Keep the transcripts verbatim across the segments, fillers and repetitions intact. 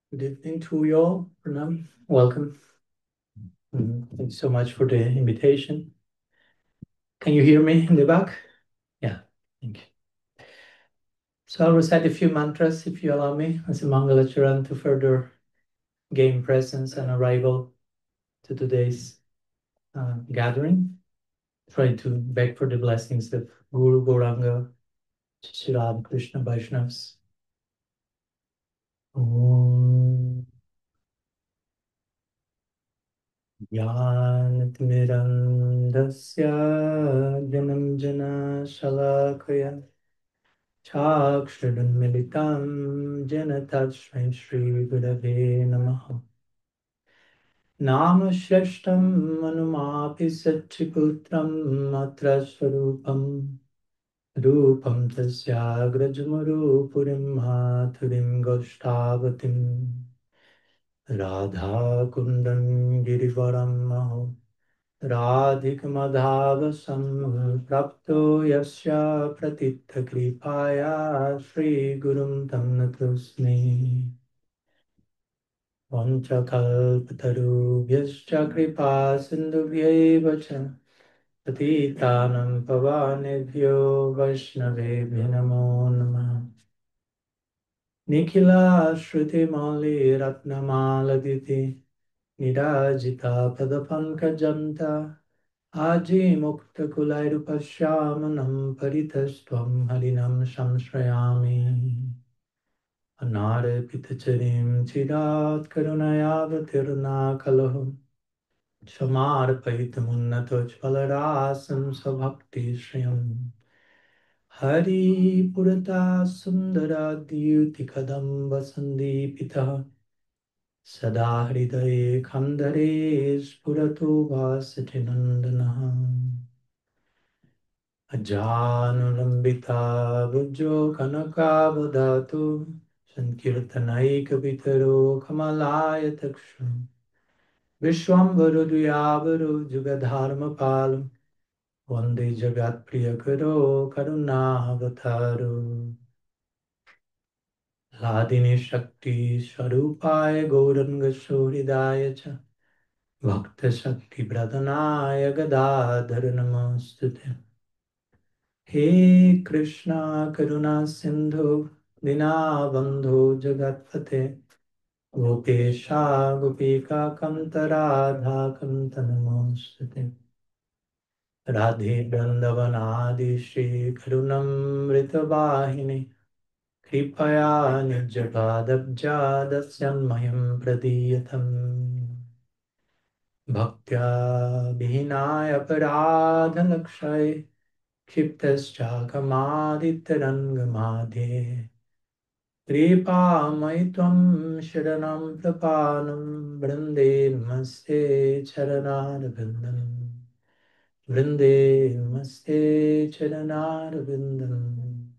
Good evening to you all. Pranam. Welcome. Mhm. Thanks so much for the invitation. Can you hear me in the back? Yeah, thank you. So I'll recite a few mantras, if you allow me, as a Mangalacharan to further gain presence and arrival to today's uh, gathering. Try to beg for the blessings of Guru Gauranga, Shri Ram Krishna Vaishnavas. Om Jnanatimirandasya Janam Shalakaya Chakshurunmilitam Jena Tasmai Shri Gurave Namaha. Nama Shreshtam Manumapi Satchiputram Matra Swarupam Rupam Tasya Grajamarupurim Mathurim Goshtavatim Radha Kundan Girivaram Maho Radhikamadhavasam prapto yasya pratitha kripaya Shri Gurum tam natusmi Vanchakalpatarubhyascha kripa sindhubhyaiva cha Patitanam pavanebhyo vaishnavebhyo namo namah Nikhila shruti mali ratnamaladiti Nirajita padapankajanta Aji mukta kulairupashyamanam paritastvam harinam samshrayami. Anare pitacharim chirat karunayavatirna kalaham. Shamarpaitam palarasam sabhakti shriyam. Hari purata sundara dyuti kadamba sandipita. Sada hridaye khandare spuratu vasati nandana. Ajanulambita vujjo kanakavadatu Sankirtanaikavitaro kamalaya takshu Vishwambaro duyavaro jugadharmapalam Vande jagat priyakaro karunavataro Hladini shakti swarupaya gauranga shohridaya cha Bhakta shakti pradhanaya gadadhara namostute He Krishna Karuna Sindhu Dinabandhu Jagatpate Gopesha Gopika Kanta Radha Kanta Namostate Radhe Vrindavanadi Shri Karunamrita Vahini Kripaya Nijjadabja Dasyan Mayam Pradiyatam Bhaktya Vihinaya Paradha Lakshay क्षिप्तश्चाकमादितरङ्गमाध्ये कृपामयि त्वं शरणं प्रपानं वृन्दे नमस्ते चरणारविन्दं वृन्दे नमस्ते चरणारविन्दम्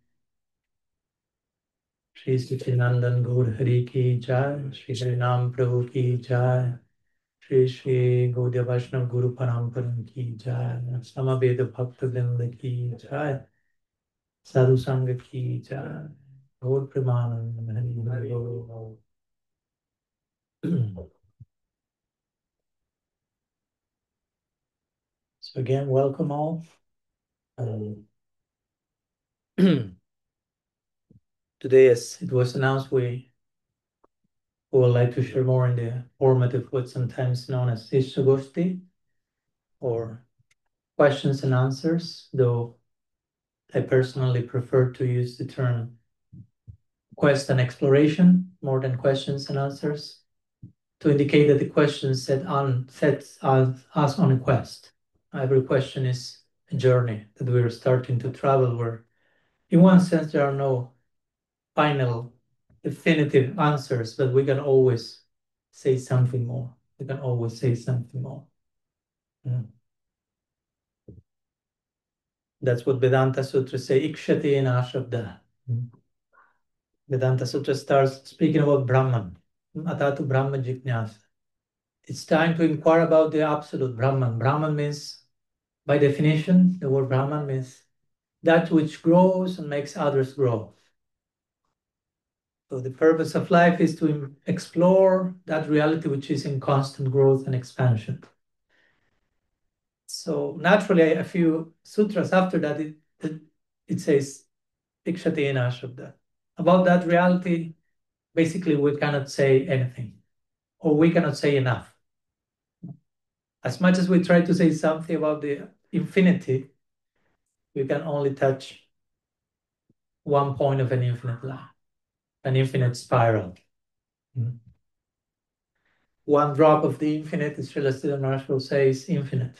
श्री सच्चिदानंद गौर हरि की जय श्री हरि नाम प्रभु की जय श्री श्री गौड़ीय वैष्णव गुरु परंपरा की जय समवेत भक्त वृंद की जय साधु संग की जय गौर प्रेमानंद हरि हरि बोल। So again, welcome all. Um, today, as it was announced, we would like to share more in the format of what's sometimes known as Ishtagosti or questions and answers, though I personally prefer to use the term quest and exploration more than questions and answers to indicate that the question set on sets us, us on a quest. Every question is a journey that we're starting to travel where in one sense there are no final definitive answers, but we can always say something more. We can always say something more. Mm. That's what Vedanta Sutra say, Ikshati in Ashabda. Mm. Vedanta Sutra starts speaking about Brahman, Atatu Brahma Jijnasa. It's time to inquire about the absolute Brahman. Brahman means, by definition, the word Brahman means that which grows and makes others grow. So the purpose of life is to explore that reality which is in constant growth and expansion. So naturally, a few sutras after that, it, it, it says, Ikshate Shabda. About that reality, basically, we cannot say anything, or we cannot say enough. As much as we try to say something about the infinity, we can only touch one point of an infinite line, an infinite spiral. Mm-hmm. One drop of the infinite, as Srila Siddhar Maharaj will say, is infinite.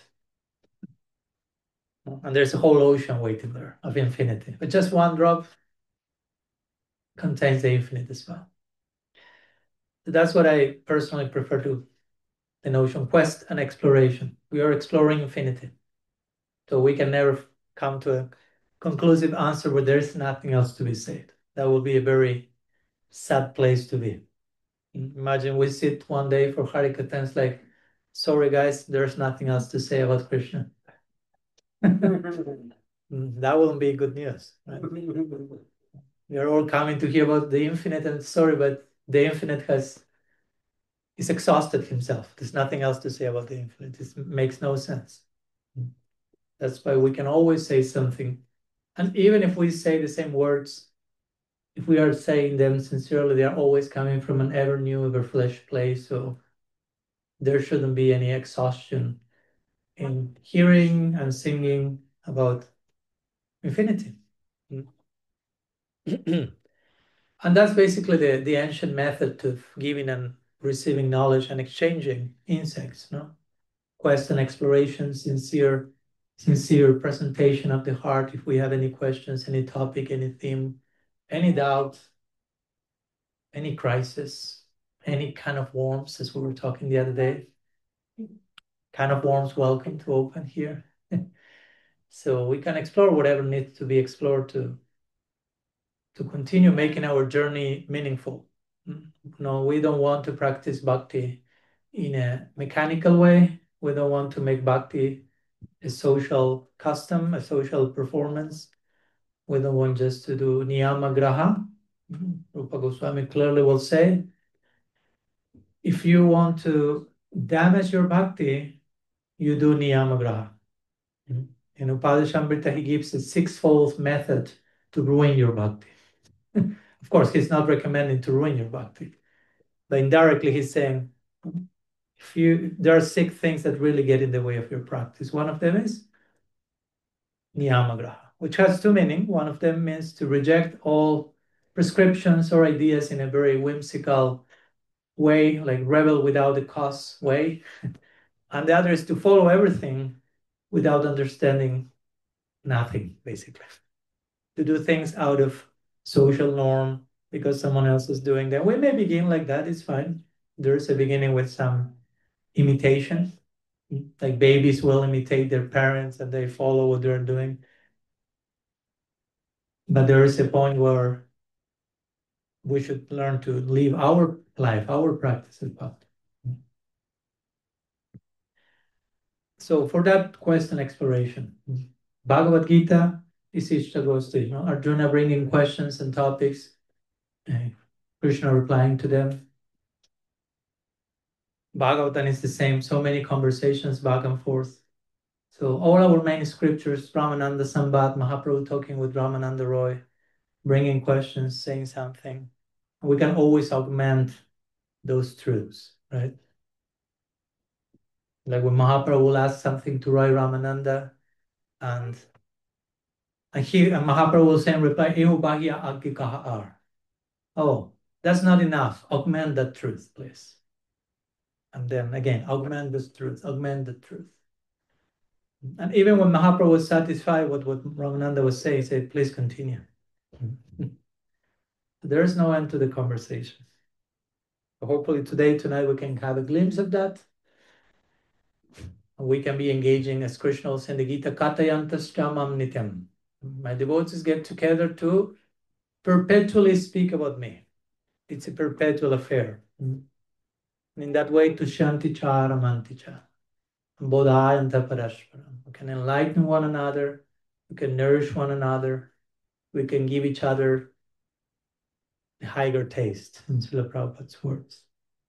And there's a whole ocean waiting there of infinity. But just one drop contains the infinite as well. So that's what I personally prefer to the notion quest and exploration. We are exploring infinity. So we can never come to a conclusive answer where there's nothing else to be said. That will be a very sad place to be. Imagine we sit one day for Harikatha, it's like, sorry guys, there's nothing else to say about Krishna. That wouldn't be good news, right? We are all coming to hear about the infinite, and sorry, but the infinite has is exhausted himself. There's nothing else to say about the infinite. It makes no sense. That's why we can always say something. And even if we say the same words, if we are saying them sincerely, they are always coming from an ever new, ever fresh place. So there shouldn't be any exhaustion in hearing and singing about infinity. And that's basically the, the ancient method of giving and receiving knowledge and exchanging insights, no? Quest and exploration, sincere, sincere presentation of the heart. If we have any questions, any topic, any theme, any doubt, any crisis, any kind of warmth, as we were talking the other day, kind of warmth, welcome to open here. So we can explore whatever needs to be explored to to continue making our journey meaningful. No, we don't want to practice bhakti in a mechanical way. We don't want to make bhakti a social custom, a social performance. We don't want just to do niyama graha. Rupa Goswami clearly will say, if you want to damage your bhakti, you do niyama graha. In Upadeshamrita, he gives a sixfold method to ruin your bhakti. Of course, he's not recommending to ruin your bhakti, but indirectly he's saying, if you there are six things that really get in the way of your practice. One of them is niyamagraha, which has two meanings. One of them means to reject all prescriptions or ideas in a very whimsical way, like rebel without a cause way. And the other is to follow everything without understanding nothing, basically. To do things out of social norm because someone else is doing that. We may begin like that, it's fine. There's a beginning with some imitation. Like babies will imitate their parents and they follow what they're doing. But there is a point where we should learn to live our life, our practice as well. So for that quest and exploration, Bhagavad Gita is Ishta Gosti, you know, Arjuna bringing questions and topics, and Krishna replying to them. Bhagavatam is the same, so many conversations back and forth. So all our main scriptures, Ramananda Sambat, Mahaprabhu talking with Ramananda Roy, bringing questions, saying something. We can always augment those truths, right? Like when Mahaprabhu will ask something to Roy Ramananda, and, and, he, and Mahaprabhu will say in reply, "Eho bahya aggi kaha ar." Oh, that's not enough. Augment that truth, please. And then again, augment this truth, augment the truth. And even when Mahaprabhu was satisfied with what Ramananda was saying, he said, please continue. There is no end to the conversation. So hopefully today, tonight, we can have a glimpse of that. We can be engaging, as Krishna says in the Gita, Katayantas Chamam Nityam. My devotees get together to perpetually speak about me. It's a perpetual affair. And in that way, to Shanti Chara Manticha. Bodhayanta Parashparam. We can enlighten one another, we can nourish one another, we can give each other the higher taste, in Srila Prabhupada's words.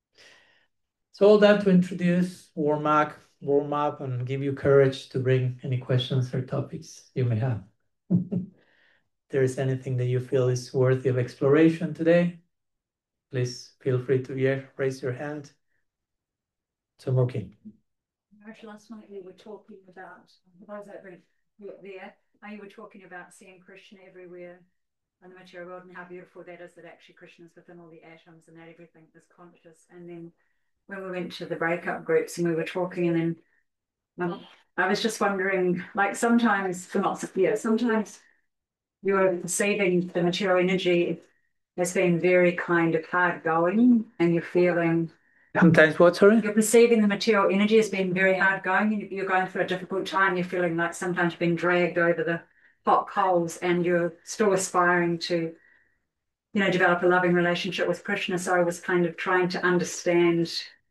So all that to introduce, warm up, warm up, and give you courage to bring any questions or topics you may have. If there is anything that you feel is worthy of exploration today, please feel free to yeah, raise your hand. So, okay. Last night we were talking about, I was over there, and you were talking about seeing Krishna everywhere in the material world and how beautiful that is, that actually Krishna is within all the atoms and that everything is conscious. And then when we went to the breakup groups and we were talking, and then um, I was just wondering, like sometimes, yeah, sometimes you're perceiving the material energy has been very kind of hard going, and you're feeling Sometimes what, sorry? You're perceiving the material energy as being very hard going. You're going through a difficult time. You're feeling like sometimes you've been dragged over the hot coals, and you're still aspiring to, you know, develop a loving relationship with Krishna. So I was kind of trying to understand,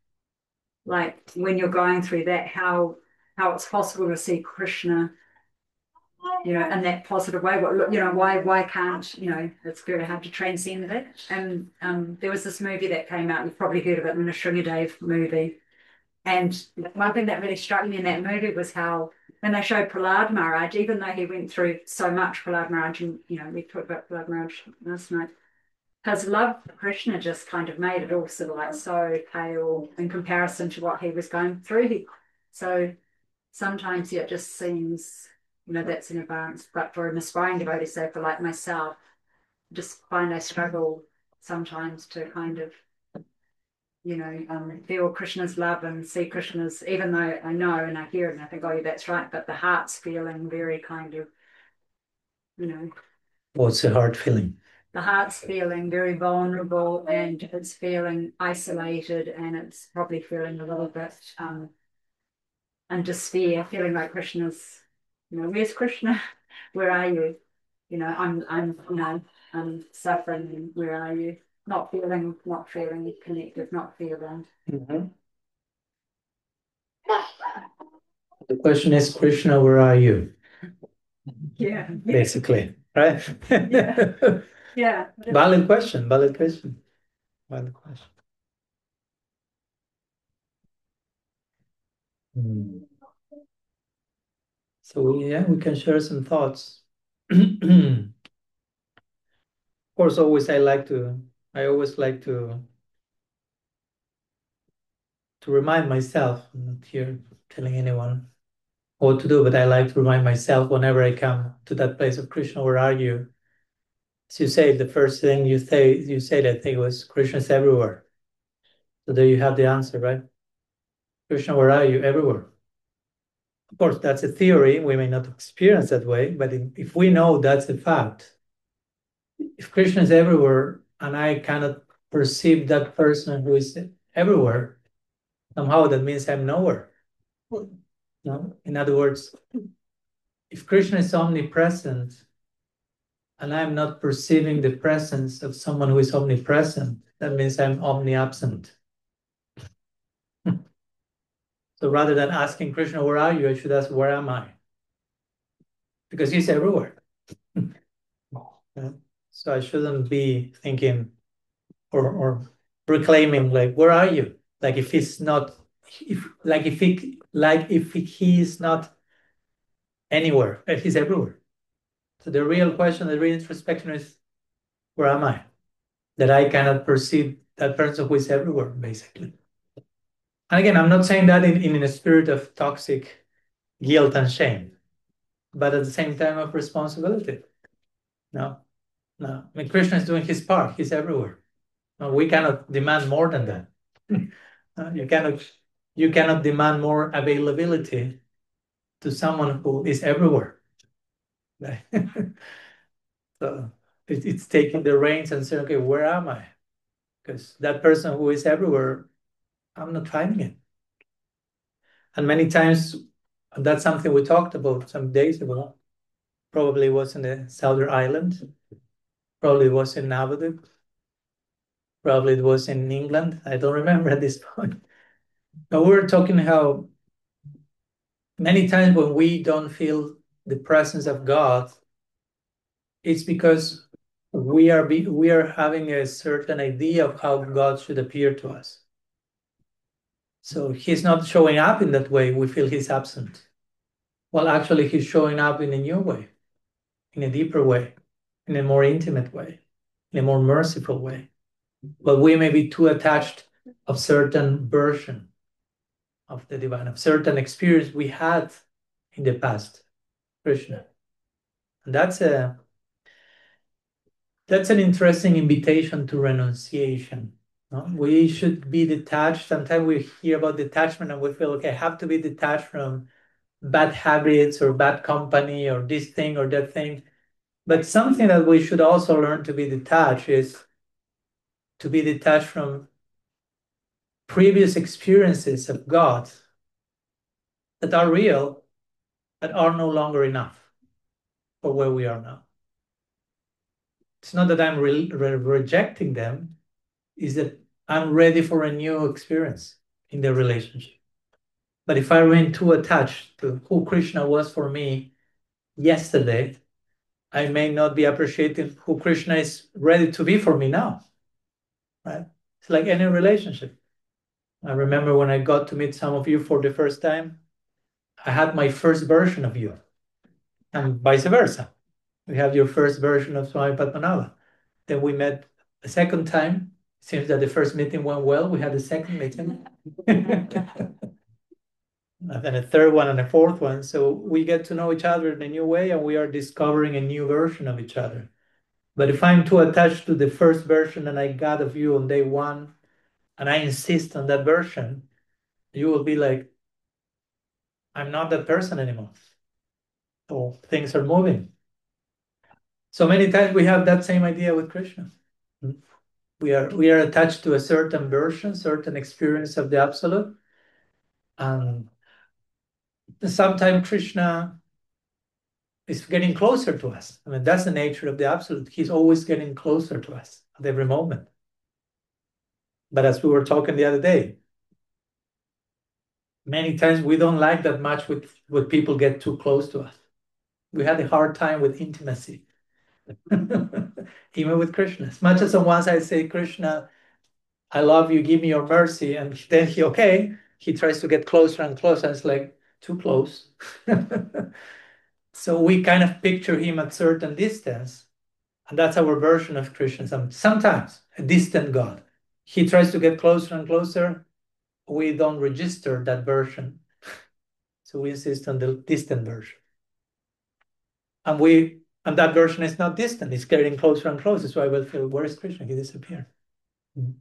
like when you're going through that, how how it's possible to see Krishna, you know, in that positive way. What, you know, why why can't, you know, it's very hard to transcend that. And um, there was this movie that came out. You've probably heard of it, the Nrsimhadev movie. And one thing that really struck me in that movie was how when they showed Prahlad Maharaj, even though he went through so much, Prahlad Maharaj, and you know, we talked about Prahlad Maharaj last night, his love for Krishna just kind of made it all sort of like so pale in comparison to what he was going through. He, so sometimes yeah, it just seems, you know, that's in advance. But for an aspiring devotee, say for like myself, just find I struggle sometimes to kind of, you know, um, feel Krishna's love and see Krishna's, even though I know and I hear it and I think, oh, yeah, that's right, but the heart's feeling very kind of, you know. What's the heart feeling? The heart's feeling very vulnerable, and it's feeling isolated, and it's probably feeling a little bit um, in despair, feeling like Krishna's, you know, where's Krishna? Where are you? You know, I'm, I'm, you know, I'm suffering, and where are you? Not feeling, not feeling connected, not feeling. Mm-hmm. The question is, Krishna, where are you? Yeah. Basically, right? Yeah. Yeah. Valid question, valid question. Valid question. Hmm. So yeah, we can share some thoughts. Of course, always I like to, I always like to to remind myself, I'm not here telling anyone what to do, but I like to remind myself whenever I come to that place of Krishna, where are you? As you say, the first thing you say, you said, I think, was Krishna's everywhere. So there you have the answer, right? Krishna, where are you? Everywhere. Of course, that's a theory. We may not experience that way, but if we know that's a fact, if Krishna is everywhere and I cannot perceive that person who is everywhere, somehow that means I'm nowhere. No? In other words, if Krishna is omnipresent and I'm not perceiving the presence of someone who is omnipresent, that means I'm omniabsent. So rather than asking Krishna, where are you? I should ask, where am I? Because he's everywhere. So I shouldn't be thinking or, or proclaiming like, where are you? Like if he's not, if like if he like if he is not anywhere, he's everywhere. So the real question, the real introspection is, where am I? That I cannot perceive that person who is everywhere, basically. And again, I'm not saying that in, in a spirit of toxic guilt and shame, but at the same time of responsibility. No, no. I mean, Krishna is doing his part. He's everywhere. No, we cannot demand more than that. Uh, you cannot, you cannot demand more availability to someone who is everywhere. So it, it's taking the reins and saying, okay, where am I? Because that person who is everywhere, I'm not finding it. And many times, that's something we talked about some days ago. Probably was in the Southern Island. Probably was in Navadip. Probably it was in England. I don't remember at this point. But we were talking how many times when we don't feel the presence of God, it's because we are be, we are having a certain idea of how God should appear to us. So he's not showing up in that way. We feel he's absent. Well, actually, he's showing up in a new way, in a deeper way, in a more intimate way, in a more merciful way. But we may be too attached of certain version of the divine, of certain experience we had in the past, Krishna. And that's a that's an interesting invitation to renunciation. No? We should be detached. Sometimes we hear about detachment and we feel, okay, I have to be detached from bad habits or bad company or this thing or that thing. But something that we should also learn to be detached is to be detached from previous experiences of God that are real, but are no longer enough for where we are now. It's not that I'm re re rejecting them, it's that I'm ready for a new experience in the relationship. But if I remain too attached to who Krishna was for me yesterday, I may not be appreciating who Krishna is ready to be for me now. Right? It's like any relationship. I remember when I got to meet some of you for the first time, I had my first version of you, and vice versa. We have your first version of Swami Padmanabha. Then we met a second time. Seems that the first meeting went well. We had a second meeting. And then a third one and a fourth one. So we get to know each other in a new way, and we are discovering a new version of each other. But if I'm too attached to the first version that I got of you on day one, and I insist on that version, you will be like, I'm not that person anymore. So things are moving. So many times we have that same idea with Krishna. We are we are attached to a certain version, certain experience of the Absolute. And sometimes Krishna is getting closer to us. I mean, that's the nature of the Absolute. He's always getting closer to us at every moment. But as we were talking the other day, many times we don't like that much with when people get too close to us. We had a hard time with intimacy. Even with Krishna. As much as on one side say, Krishna, I love you, give me your mercy, and then he, okay, he tries to get closer and closer, and it's like, too close. So we kind of picture him at certain distance, and that's our version of Krishna. Sometimes a distant God. He tries to get closer and closer. We don't register that version. So we insist on the distant version. And we and that version is not distant, it's getting closer and closer. So I will feel, where is Krishna? He disappeared. Mm-hmm.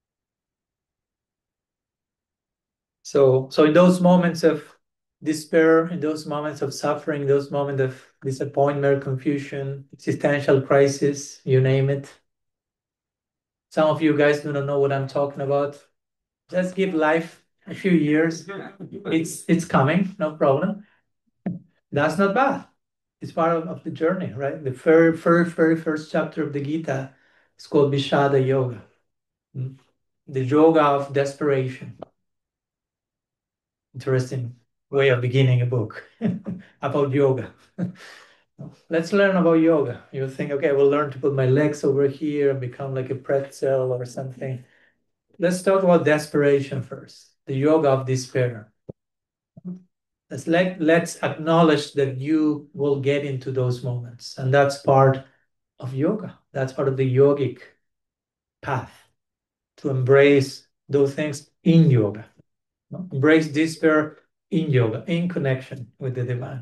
So, so in those moments of despair, in those moments of suffering, those moments of disappointment, confusion, existential crisis, you name it. Some of you guys do not know what I'm talking about. Just give life a few years. It's it's coming, no problem. That's not bad. It's part of, of the journey, right? The very first, very first chapter of the Gita is called Vishada Yoga, the yoga of desperation. Interesting way of beginning a book about yoga. Let's learn about yoga. You think, okay, we'll learn to put my legs over here and become like a pretzel or something. Let's talk about desperation first, the yoga of despair. Let's, let, let's acknowledge that you will get into those moments. And that's part of yoga. That's part of the yogic path, to embrace those things in yoga. Embrace despair in yoga, in connection with the divine.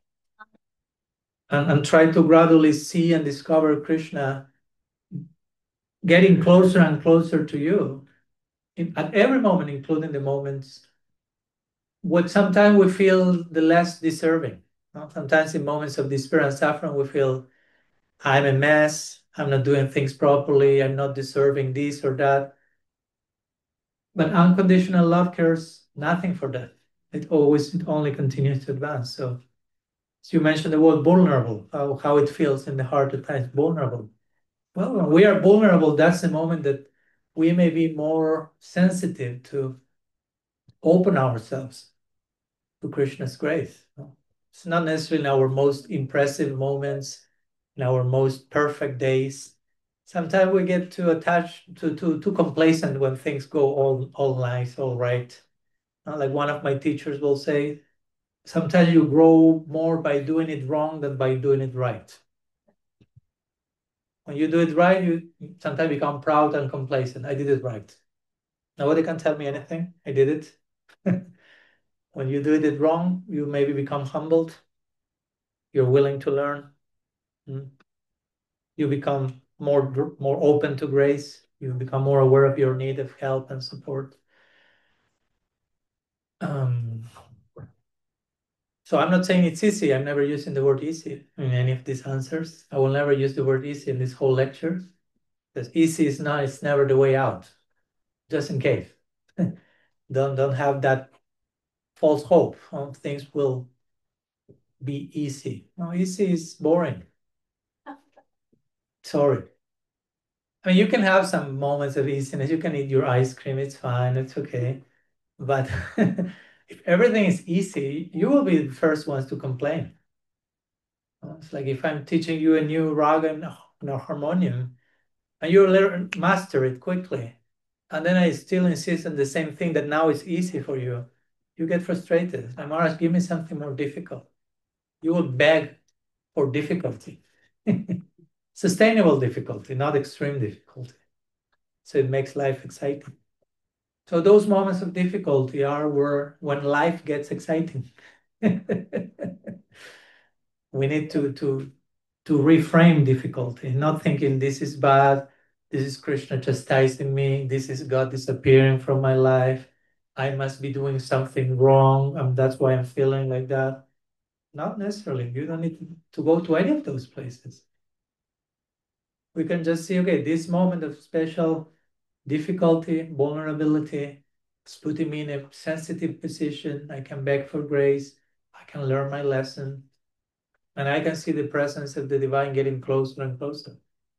And, and try to gradually see and discover Krishna getting closer and closer to you in, at every moment, including the moments what sometimes we feel the less deserving. No? Sometimes in moments of despair and suffering, we feel I'm a mess, I'm not doing things properly, I'm not deserving this or that. But unconditional love cares nothing for that. It always, it only continues to advance. So, as you mentioned the word vulnerable, how, how it feels in the heart at times, vulnerable. Well, when we are vulnerable, that's the moment that we may be more sensitive to open ourselves to Krishna's grace. It's not necessarily in our most impressive moments, in our most perfect days, Sometimes we get too attached, to too too complacent when things go all all nice, all right. Uh, Like one of my teachers will say, sometimes you grow more by doing it wrong than by doing it right. When you do it right, you sometimes become proud and complacent. I did it right. Nobody can tell me anything. I did it. When you do it wrong, you maybe become humbled. You're willing to learn. Mm. You become more more open to grace. You become more aware of your need of help and support. Um, so I'm not saying it's easy. I'm never using the word easy in any of these answers. I will never use the word easy in this whole lecture. Because easy is not, it's never the way out. Just in case. don't don't have that false hope. Oh, things will be easy. No, easy is boring. Sorry. I mean, you can have some moments of easiness. You can eat your ice cream. It's fine. It's okay. But if everything is easy, you will be the first ones to complain. It's like if I'm teaching you a new raga and a harmonium, and you learn master it quickly, and then I still insist on the same thing that now is easy for you, you get frustrated. I'm Maharaj, give me something more difficult. You will beg for difficulty. Sustainable difficulty, not extreme difficulty. So it makes life exciting. So those moments of difficulty are where when life gets exciting. We need to to to reframe difficulty, not thinking this is bad, this is Krishna chastising me, this is God disappearing from my life, I must be doing something wrong, and that's why I'm feeling like that. Not necessarily. You don't need to, to go to any of those places. We can just see, okay, this moment of special difficulty, vulnerability, is putting me in a sensitive position. I can beg for grace. I can learn my lesson. And I can see the presence of the divine getting closer and closer.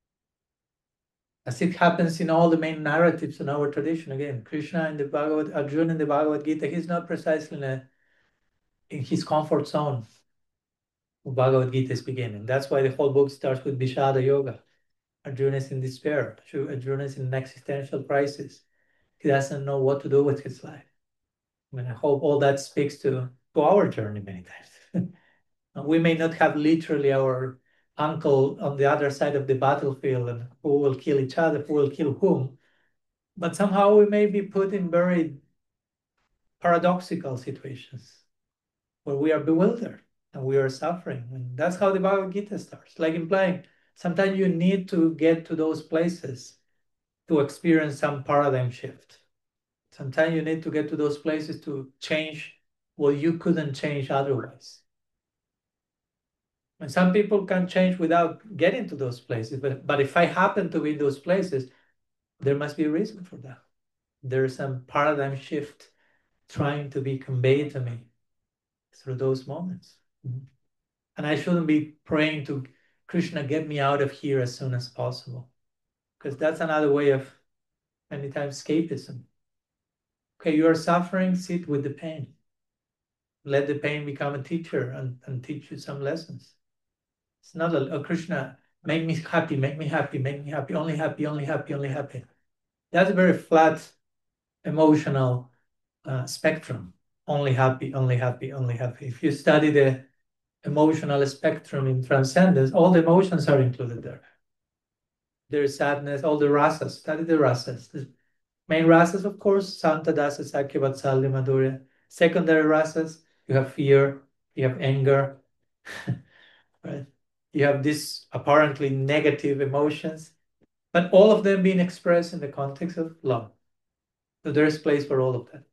As it happens in all the main narratives in our tradition. Again, Krishna in the Bhagavad, Arjuna in the Bhagavad Gita, he's not precisely in, a, in his comfort zone. Bhagavad Gita is beginning. That's why the whole book starts with Vishada Yoga. Arjuna is in despair. Arjuna is in an existential crisis. He doesn't know what to do with his life. I mean, I hope all that speaks to, to our journey many times. We may not have literally our uncle on the other side of the battlefield and who will kill each other, who will kill whom, but somehow we may be put in very paradoxical situations where we are bewildered and we are suffering. And that's how the Bhagavad Gita starts, like implying sometimes you need to get to those places to experience some paradigm shift. Sometimes you need to get to those places to change what you couldn't change otherwise. And some people can change without getting to those places. But, but if I happen to be in those places, there must be a reason for that. There is some paradigm shift trying to be conveyed to me through those moments. Mm-hmm. And I shouldn't be praying to Krishna, get me out of here as soon as possible. Because that's another way of many times escapism. Okay, you are suffering, sit with the pain. Let the pain become a teacher and, and teach you some lessons. It's not a, a Krishna, make me happy, make me happy, make me happy, only happy, only happy, only happy. That's a very flat emotional uh, spectrum. Only happy, only happy, only happy. If you study the emotional spectrum in transcendence, all the emotions are included there. There is sadness, all the rasas, study the rasas. The main rasas, of course, Santa Dasa, Sakya, Vatsalya, Madhurya. Secondary rasas, you have fear, you have anger, right? You have these apparently negative emotions, but all of them being expressed in the context of love. So there's place for all of that.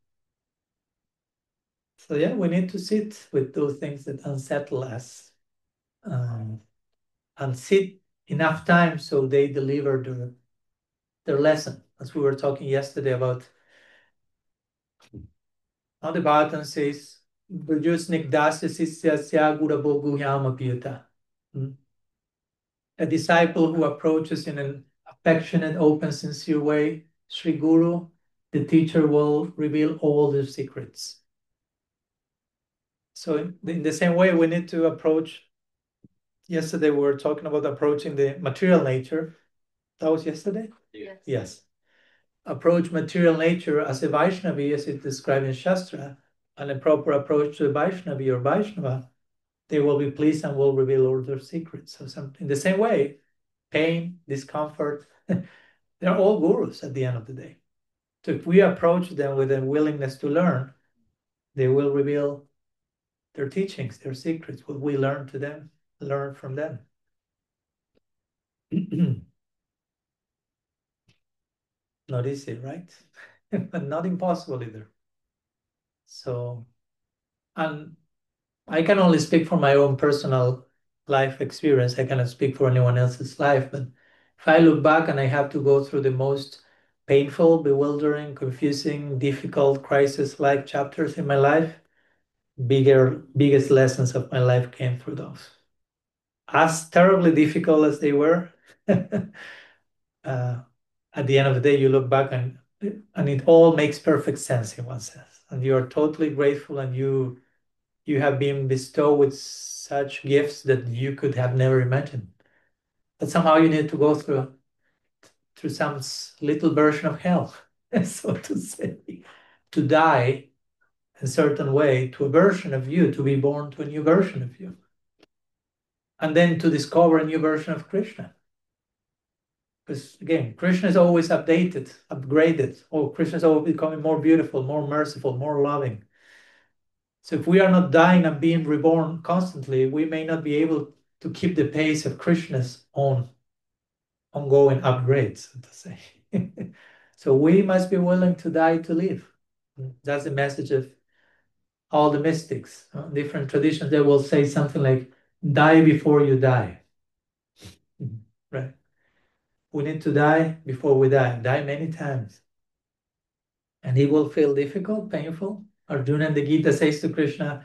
So yeah, we need to sit with those things that unsettle us, um, and sit enough time so they deliver their, their lesson. As we were talking yesterday about how the Bhagavatam says, "Brujusnik dasya sisyasya gurabo guhyam apyuta." A disciple who approaches in an affectionate, open, sincere way, Sri Guru, the teacher, will reveal all the secrets. So in the same way, we need to approach. Yesterday, we were talking about approaching the material nature. That was yesterday? Yes. Yes. Approach material nature as a Vaishnavi, as it described in Shastra, and a proper approach to a Vaishnavi or Vaishnava, they will be pleased and will reveal all their secrets. So some, in the same way, pain, discomfort, they're all gurus at the end of the day. So if we approach them with a willingness to learn, they will reveal their teachings, their secrets, what we learn to them, learn from them. Not easy, right? But not impossible either. So, and I can only speak for my own personal life experience. I cannot speak for anyone else's life. But if I look back and I have to go through the most painful, bewildering, confusing, difficult, crisis-like chapters in my life, bigger, biggest lessons of my life came through those. As terribly difficult as they were, uh, at the end of the day, you look back and and it all makes perfect sense in one sense, and you are totally grateful, and you you have been bestowed with such gifts that you could have never imagined. But somehow you need to go through through some little version of hell, so to say, to die in a certain way to a version of you, to be born to a new version of you, and then to discover a new version of Krishna. Because again, Krishna is always updated, upgraded. Oh, Krishna is always becoming more beautiful, more merciful, more loving. So if we are not dying and being reborn constantly, we may not be able to keep the pace of Krishna's own ongoing upgrades, so to say. So we must be willing to die to live. That's the message of all the mystics. Uh, different traditions, they will say something like, die before you die. Right? We need to die before we die, die many times. And it will feel difficult, painful. Arjuna in the Gita says to Krishna,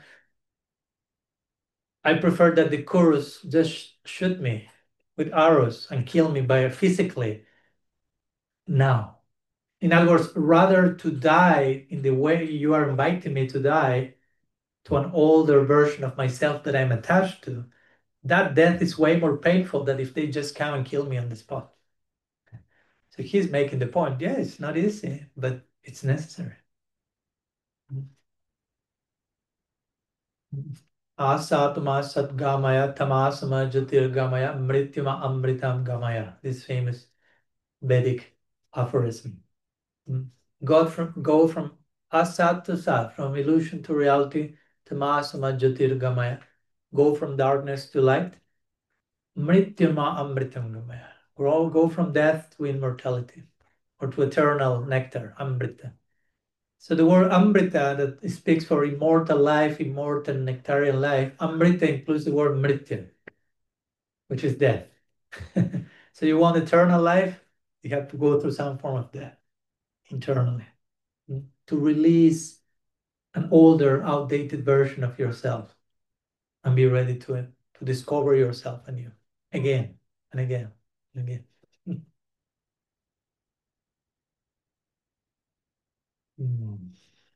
I prefer that the Kurus just shoot me with arrows and kill me by physically now. In other words, rather to die in the way you are inviting me to die, to an older version of myself that I'm attached to, that death is way more painful than if they just come and kill me on the spot. So he's making the point, yeah, it's not easy, but it's necessary. Asatma Satgamaya Tamasama Jyotirgamaya Mrityuma Amritam Gamaya. This famous Vedic aphorism. God from, go from asat to sat, from illusion to reality, tamasama jyotirgamaya. Go from darkness to light, mrityuma amritam gamaya. Go, go from death to immortality, or to eternal nectar, amrita. So the word amrita that speaks for immortal life, immortal nectarian life, amrita includes the word mritya, which is death. So you want eternal life, you have to go through some form of death internally, to release an older, outdated version of yourself and be ready to, to discover yourself anew, again and again and again. Mm.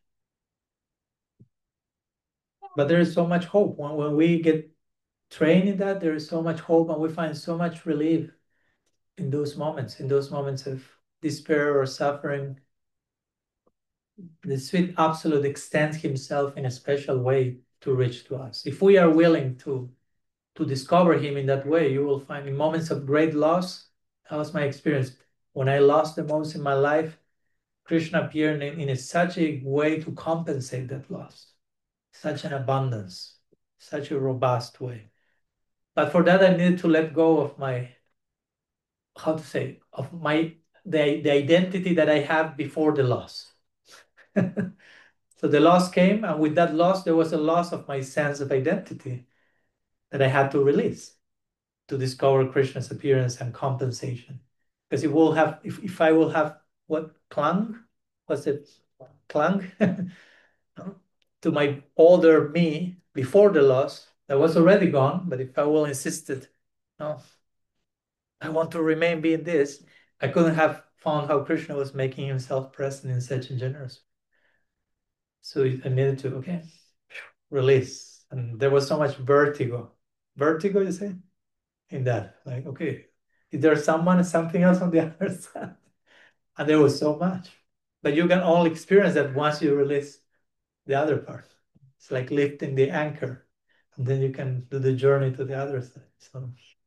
But there is so much hope. When, when we get trained in that, there is so much hope, and we find so much relief in those moments, in those moments of despair or suffering. The sweet absolute extends himself in a special way to reach to us. If we are willing to, to discover him in that way, you will find in moments of great loss. That was my experience. When I lost the most in my life, Krishna appeared in, in a, such a way to compensate that loss, such an abundance, such a robust way. But for that, I needed to let go of my, how to say, of my the, the identity that I had before the loss. So the loss came, and with that loss, there was a loss of my sense of identity that I had to release to discover Krishna's appearance and compensation. Because it will have, if, if I will have what clung, was it clung to my older me before the loss, that was already gone. But if I will insisted, no, I want to remain being this, I couldn't have found how Krishna was making himself present in such a generous way. So I needed to, okay, release. And there was so much vertigo. Vertigo, you say? In that, like, okay, Is there someone, something else on the other side? And there was so much. But you can only experience that once you release the other part. It's like lifting the anchor, and then you can do the journey to the other side. So,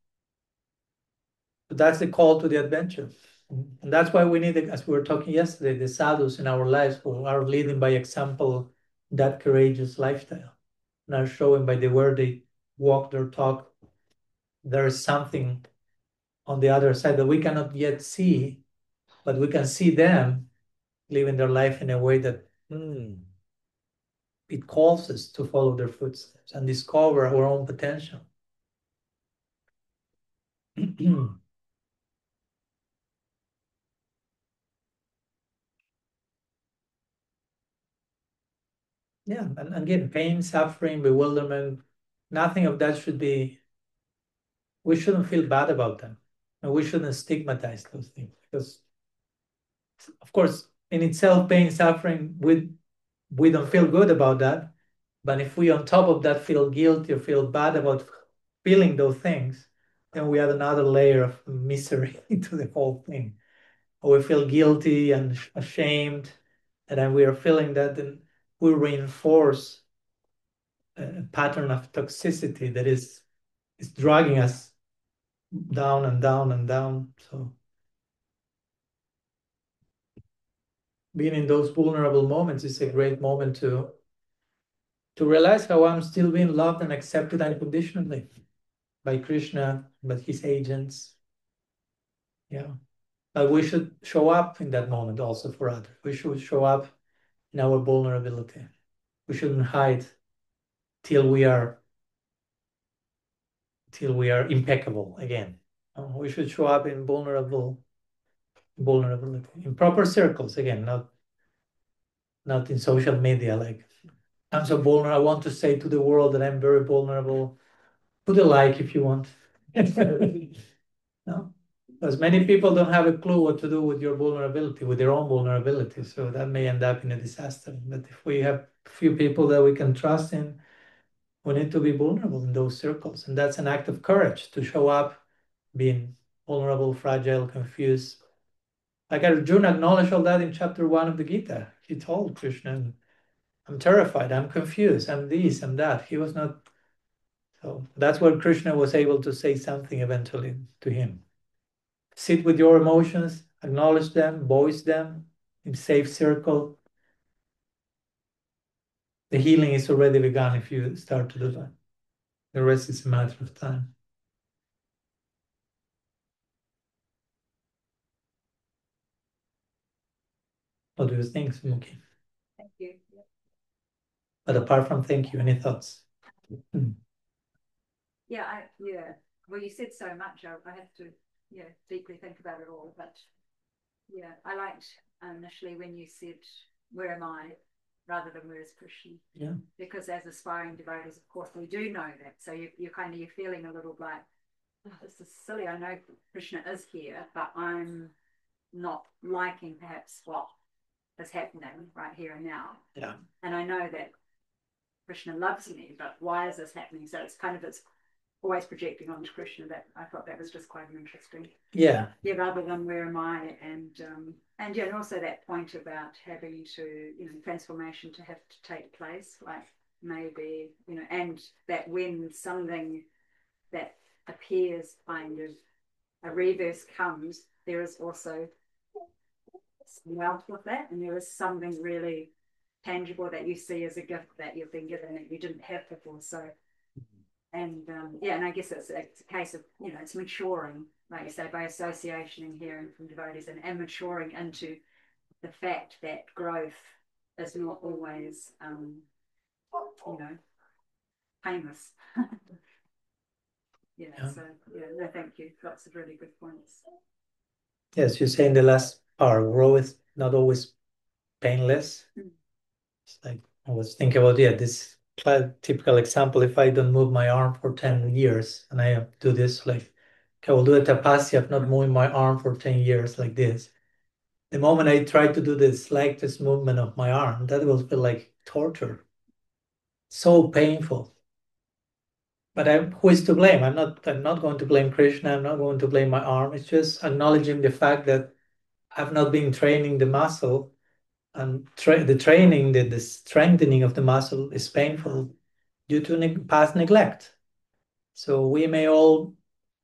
but that's the call to the adventure. And that's why we need, as we were talking yesterday, the sadhus in our lives who are leading by example that courageous lifestyle and are showing by the way they walk their talk. There is something on the other side that we cannot yet see, but we can see them living their life in a way that mm, it calls us to follow their footsteps and discover our own potential. Yeah, and again, pain, suffering, bewilderment, nothing of that should be, we shouldn't feel bad about them. And we shouldn't stigmatize those things because, of course, in itself, pain, suffering, we, we don't feel good about that. But if we, on top of that, feel guilty or feel bad about feeling those things, then we add another layer of misery into the whole thing. Or we feel guilty and ashamed, and then we are feeling that, then we reinforce a pattern of toxicity that is is dragging us down and down and down. So being in those vulnerable moments is a great moment to to realize how I'm still being loved and accepted unconditionally by Krishna, by his agents. Yeah. But we should show up in that moment also for others. We should show up in our vulnerability. We shouldn't hide till we are till we are impeccable again. Uh, we should show up in vulnerable vulnerability in proper circles again, not not in social media. Like, I'm so vulnerable. I want to say to the world that I'm very vulnerable. Put a like if you want. No, because many people don't have a clue what to do with your vulnerability, with their own vulnerability. So that may end up in a disaster. But if we have a few people that we can trust in, we need to be vulnerable in those circles. And that's an act of courage to show up being vulnerable, fragile, confused. Like Arjuna acknowledged all that in chapter one of the Gita. He told Krishna, I'm terrified, I'm confused, I'm this, I'm that. He was not. So that's where Krishna was able to say something eventually to him. Sit with your emotions, acknowledge them, voice them in safe circle. The healing is already begun if you start to do that. The rest is a matter of time. What do you think, Smuki? Thank you. Yeah. But apart from thank you, any thoughts? Yeah, I, yeah. Well, you said so much. I, I have to, yeah, deeply think about it all. But yeah, I liked initially when you said, "Where am I?" rather than "Where is Krishna?" Yeah. Because as aspiring devotees, of course, we do know that. So you, you're kind of you're feeling a little like, oh, "This is silly. I know Krishna is here, but I'm not liking perhaps what is happening right here and now." Yeah. And I know that Krishna loves me, but why is this happening? So it's kind of it's always projecting onto Krishna. That I thought that was just quite interesting. Yeah. Yeah, rather than where am I, and um, and yeah, and also that point about having to, you know, transformation to have to take place, like maybe, you know, and that when something that appears kind of a reverse comes, there is also wealth with that, and there is something really tangible that you see as a gift that you've been given that you didn't have before. So, and um, yeah, and I guess it's, it's a case of, you know, it's maturing, like you say, by association and hearing from devotees, and, and maturing into the fact that growth is not always, um, you know, painless. yeah, yeah. So yeah, no, thank you. Lots of really good points. Yes, you say in the last part, growth is not always painless. Mm. It's like I was thinking about, yeah, this typical example. If I don't move my arm for ten years and I do this, like, okay, I will do a tapasya of not moving my arm for ten years like this. The moment I try to do the slightest movement of my arm, that will feel like torture. So painful. But I, who is to blame? I'm not. I'm not going to blame Krishna. I'm not going to blame my arm. It's just acknowledging the fact that I've not been training the muscle, and tra the training, the, the strengthening of the muscle is painful due to ne past neglect. So we may all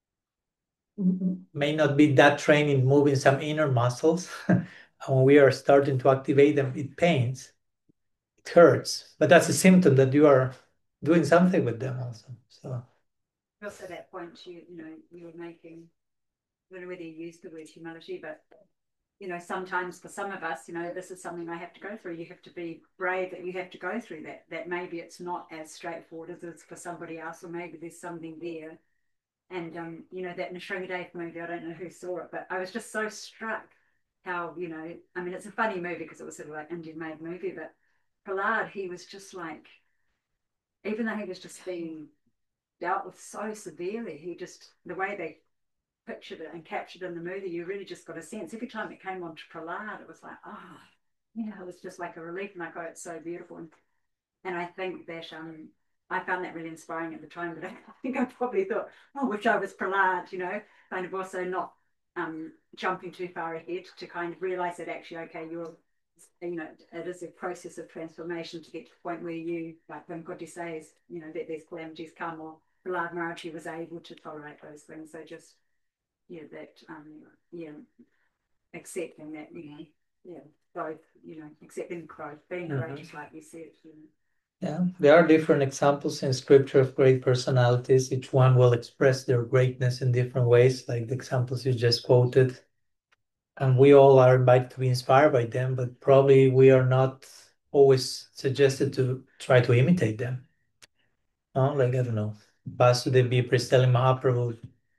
may not be that trained in moving some inner muscles. And when we are starting to activate them, it pains, it hurts. But that's a symptom that you are doing something with them also. So Also, that point you you know you were making, I don't know whether you used the word humility, but you know, sometimes for some of us, you know, this is something I have to go through. You have to be brave that you have to go through that. That maybe it's not as straightforward as it's for somebody else, or maybe there's something there. And um, you know, that Nishringadev movie, I don't know who saw it, but I was just so struck how, you know, I mean, it's a funny movie because it was sort of like Indian made movie, but Prahlad, he was just like, even though he was just being dealt with so severely, he just, the way they pictured it and captured in the movie, you really just got a sense. Every time it came on to Prahlad, it was like, oh, yeah, it was just like a relief. And I go, it's so beautiful. And, and I think that um, I found that really inspiring at the time. But I think I probably thought, oh, I wish I was Prahlad, you know, kind of also not um, jumping too far ahead to kind of realize that actually, okay, you're, you know, it is a process of transformation to get to the point where you, like Venkotti says, you know, that there's calamities come, or Prahlad Maharaj was able to tolerate those things. So just yeah, that um, yeah, accepting that, you know, yeah, both, you know, accepting growth, being mhm. courageous, like you said. You know. Yeah, there are different examples in scripture of great personalities. Each one will express their greatness in different ways, like the examples you just quoted. And we all are invited to be inspired by them, but probably we are not always suggested to try to imitate them. No, like, I don't know, Vasudev Priest telling Mahaprabhu,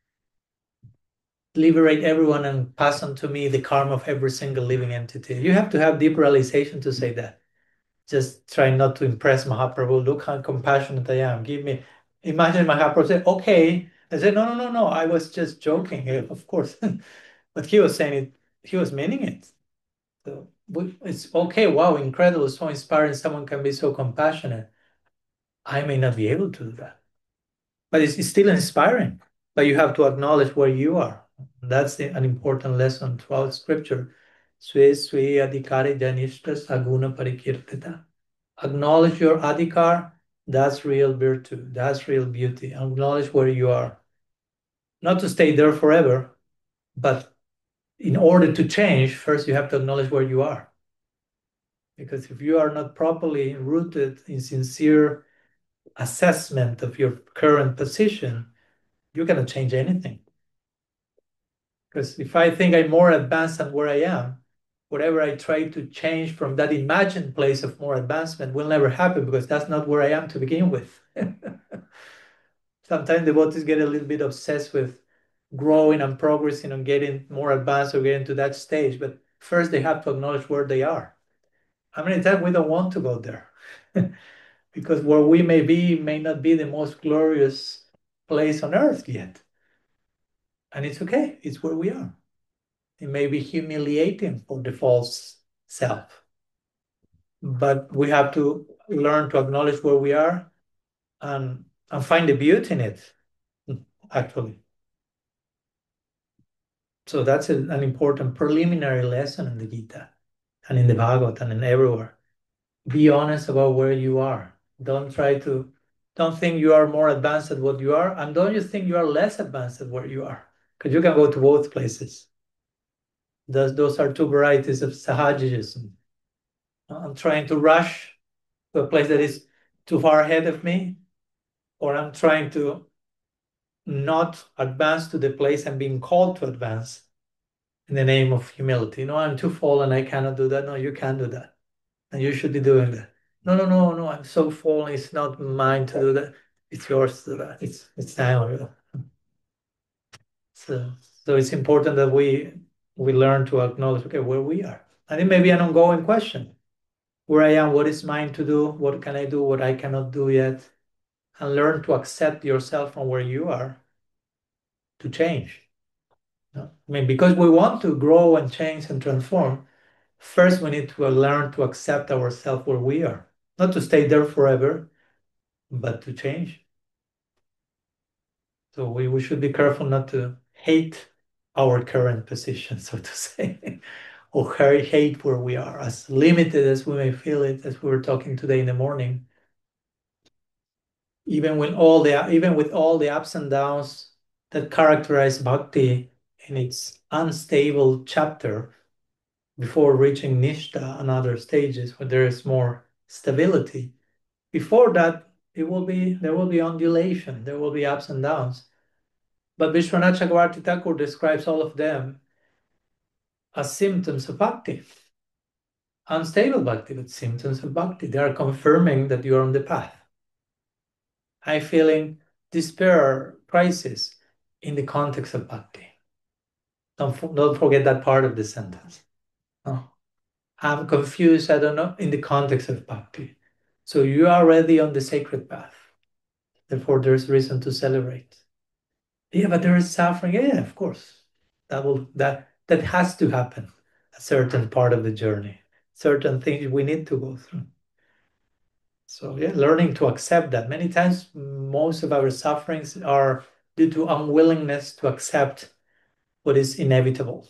liberate everyone and pass on to me the karma of every single living entity. You have to have deep realization to say that. Just try not to impress Mahaprabhu. Look how compassionate I am. Give me, imagine Mahaprabhu say, okay. I said, no, no, no, no. I was just joking. Yeah, of course. But he was saying it, he was meaning it. So it's okay. Wow, incredible. So inspiring. Someone can be so compassionate. I may not be able to do that, but it's, it's still inspiring. But you have to acknowledge where you are. That's the, an important lesson throughout scripture. Swe swe adhikari janishta saguna parikirtita. Acknowledge your adhikar. That's real virtue. That's real beauty. Acknowledge where you are. Not to stay there forever, but in order to change, first you have to acknowledge where you are. Because if you are not properly rooted in sincere assessment of your current position, you cannot change anything. Because if I think I'm more advanced than where I am, whatever I try to change from that imagined place of more advancement will never happen, because that's not where I am to begin with. Sometimes devotees get a little bit obsessed with growing and progressing and getting more advanced or getting to that stage, but first they have to acknowledge where they are. How many times we don't want to go there? Because where we may be may not be the most glorious place on earth yet. And it's okay, it's where we are. It may be humiliating for the false self, but we have to learn to acknowledge where we are and, and find the beauty in it, actually. So that's a, an important preliminary lesson in the Gita and in the Bhagavatam and everywhere. Be honest about where you are. Don't try to, don't think you are more advanced at what you are, and don't you think you are less advanced at where you are, because you can go to both places. Those, those are two varieties of Sahajism. I'm trying to rush to a place that is too far ahead of me, or I'm trying to not advance to the place I'm being called to advance in the name of humility. No, I'm too fallen, I cannot do that. No, you can do that. And you should be doing that. No, no, no, no, I'm so fallen, it's not mine to do that. It's yours to do that. It's it's time. So so it's important that we we learn to acknowledge, okay, where we are. And it may be an ongoing question. Where I am, what is mine to do, what can I do, what I cannot do yet, and learn to accept yourself from where you are to change. No? I mean, because we want to grow and change and transform, first we need to learn to accept ourselves where we are, not to stay there forever, but to change. So we, we should be careful not to hate our current position, so to say, or hate where we are, as limited as we may feel it, as we were talking today in the morning. Even when all the even with all the ups and downs that characterize bhakti in its unstable chapter before reaching nishta and other stages where there is more stability. Before that, it will be there will be undulation, there will be ups and downs. But Vishwanath Chakravarti Thakur describes all of them as symptoms of bhakti. Unstable bhakti, but symptoms of bhakti. They are confirming that you are on the path. I feeling despair, crisis in the context of bhakti. Don't, don't forget that part of the sentence. No. I'm confused, I don't know, in the context of bhakti. So you are already on the sacred path. Therefore, there's reason to celebrate. Yeah, but there is suffering. Yeah, of course. That will that that has to happen. A certain part of the journey. Certain things we need to go through. So yeah, learning to accept that. Many times, most of our sufferings are due to unwillingness to accept what is inevitable.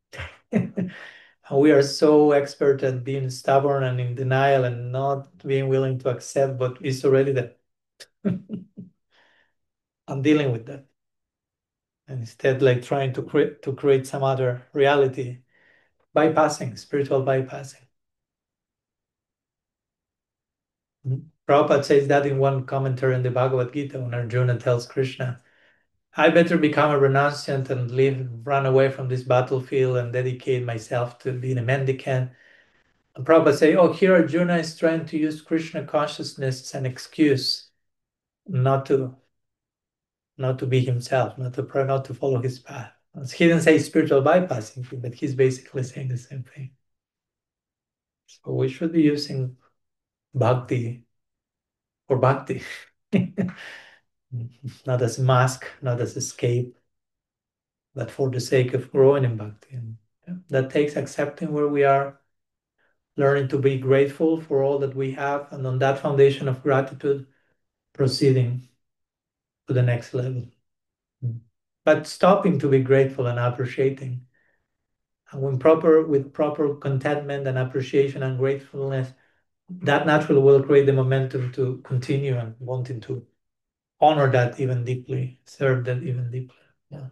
We are so expert at being stubborn and in denial and not being willing to accept what is already there. I'm dealing with that. And instead, like trying to create to create some other reality, bypassing, spiritual bypassing. Mhm. Prabhupada says that in one commentary in the Bhagavad Gita when Arjuna tells Krishna, I better become a renunciant and leave, run away from this battlefield and dedicate myself to being a mendicant. And Prabhupada say, oh, here Arjuna is trying to use Krishna consciousness as an excuse not to not to be himself, not to not to follow his path. He didn't say spiritual bypassing, but he's basically saying the same thing. So we should be using bhakti for bhakti, not as a mask, not as escape, but for the sake of growing in bhakti. And yeah, that takes accepting where we are, learning to be grateful for all that we have, and on that foundation of gratitude, proceeding to the next level. But stopping to be grateful and appreciating. And when proper, with proper contentment and appreciation and gratefulness, that naturally will create the momentum to continue and wanting to honor that even deeply, serve that even deeply. Yeah.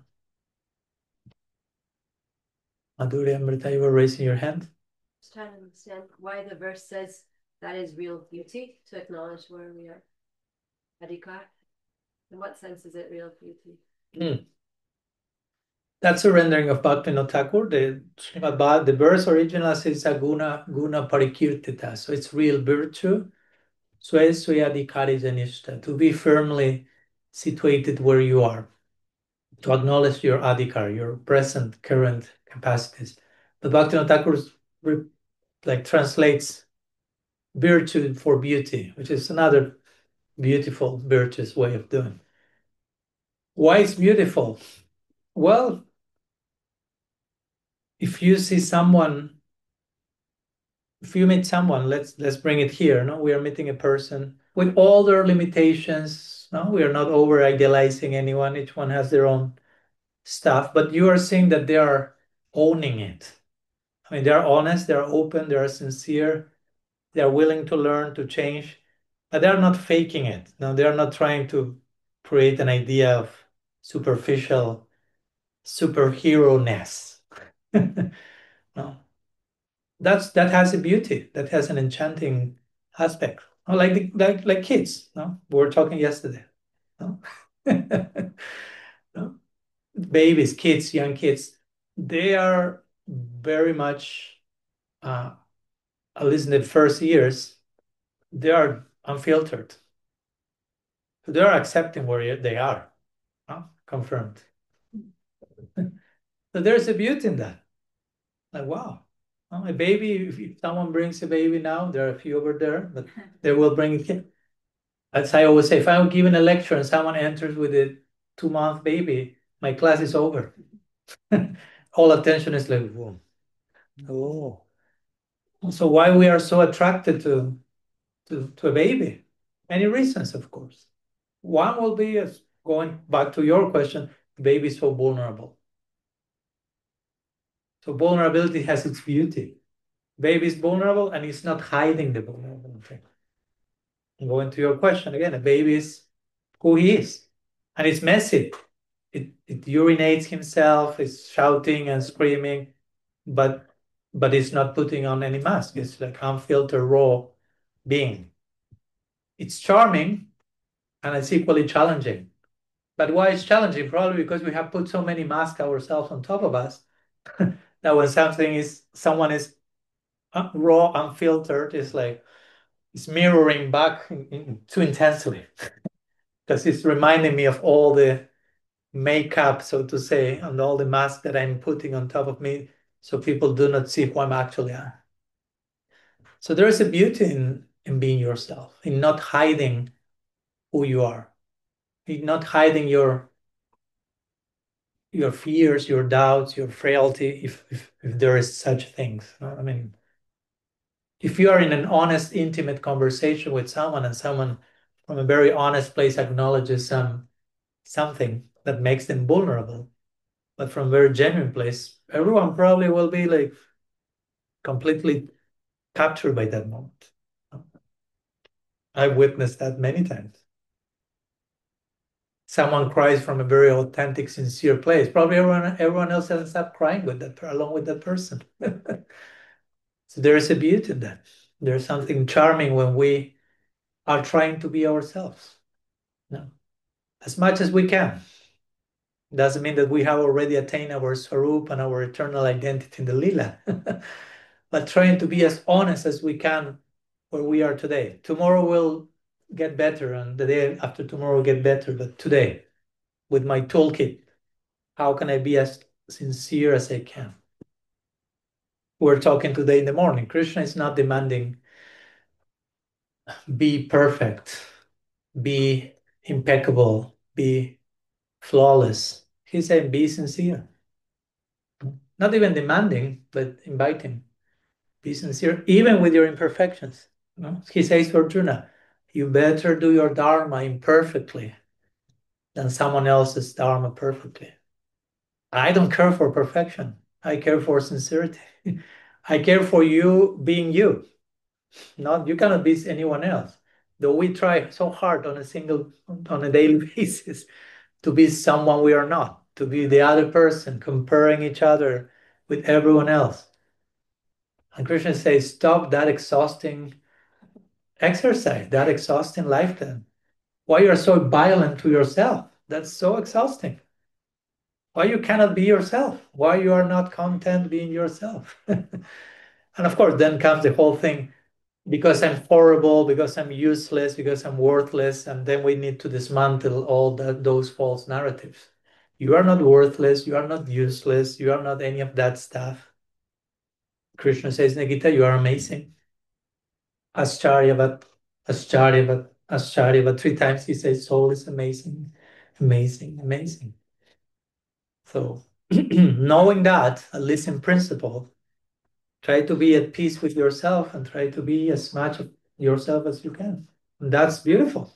Madhurya Amrita, you were raising your hand. Just trying to understand why the verse says that is real beauty, to acknowledge where we are. Adhikar. In what sense is it real beauty? Mm. That surrendering of Bhaktivinoda Thakur, the Srimad Bhagavatam, the verse original says guna guna parikirtita, so it's real virtue. Sway swayadhikari janishta, to be firmly situated where you are, to acknowledge your adhikar, your present, current capacities. But Bhaktivinoda Thakur like translates virtue for beauty, which is another beautiful, virtuous way of doing. Why is beautiful? Well, if you see someone, if you meet someone, let's let's bring it here. No, we are meeting a person with all their limitations. No, we are not over idealizing anyone. Each one has their own stuff, but you are seeing that they are owning it. I mean, they are honest, they are open, they are sincere, they are willing to learn, to change, but they are not faking it. No, they are not trying to create an idea of superficial superhero-ness. No, that's that has a beauty, that has an enchanting aspect. Oh, like the, like like kids. No, we were talking yesterday. No? No? Babies, kids, young kids, they are very much, uh, at least in the first years, they are unfiltered. So they are accepting where they are. No? Confirmed. So there's a beauty in that. Like, wow. Oh, a baby, if if someone brings a baby now, there are a few over there, but they will bring it. As I always say, if I'm giving a lecture and someone enters with a two-month baby, my class is over. All attention is like, whoa. Oh. So why we are so attracted to, to, to a baby? Many reasons, of course. One will be, as going back to your question, the baby is so vulnerable. So vulnerability has its beauty. Baby is vulnerable and it's not hiding the vulnerability. And going to your question again, a baby is who he is. And it's messy. It, it urinates himself, it's shouting and screaming, but but it's not putting on any mask. It's like unfiltered, raw being. It's charming and it's equally challenging. But why it's challenging? Probably because we have put so many masks ourselves on top of us that when something is someone is raw, unfiltered, it's like it's mirroring back in, in, too intensely because it's reminding me of all the makeup, so to say, and all the masks that I'm putting on top of me, so people do not see who I'm actually am. So there is a beauty in in being yourself, in not hiding who you are, in not hiding your your fears, your doubts, your frailty, if if, if there is such things. I mean, if you are in an honest, intimate conversation with someone and someone from a very honest place acknowledges some something that makes them vulnerable, but from a very genuine place, everyone probably will be like completely captured by that moment. I've witnessed that many times. Someone cries from a very authentic, sincere place. Probably everyone, everyone else ends up crying with that, along with that person. So there is a beauty in that. There's something charming when we are trying to be ourselves. No. As much as we can. Doesn't mean that we have already attained our Swarup and our eternal identity in the Lila. But trying to be as honest as we can where we are today. Tomorrow will get better and the day after tomorrow will get better. But today, with my toolkit, how can I be as sincere as I can? We're talking today in the morning. Krishna is not demanding be perfect, be impeccable, be flawless. He's saying be sincere. Not even demanding, but inviting. Be sincere, even with your imperfections. No? He says for Arjuna, you better do your dharma imperfectly than someone else's dharma perfectly. I don't care for perfection. I care for sincerity. I care for you being you. Not you cannot be anyone else. Though we try so hard on a single on a daily basis to be someone we are not, to be the other person, comparing each other with everyone else. And Krishna says, stop that exhausting exercise, that exhausting lifetime. Why you are so violent to yourself? That's so exhausting. Why you cannot be yourself? Why you are not content being yourself? And of course, then comes the whole thing, because I'm horrible, because I'm useless, because I'm worthless, and then we need to dismantle all that, those false narratives. You are not worthless, you are not useless, you are not any of that stuff. Krishna says, Nagita, you are amazing. Ascharyavat, Ascharyavat, Ascharyavat. Three times he says, soul is amazing, amazing, amazing. So knowing that, at least in principle, try to be at peace with yourself and try to be as much of yourself as you can. And that's beautiful.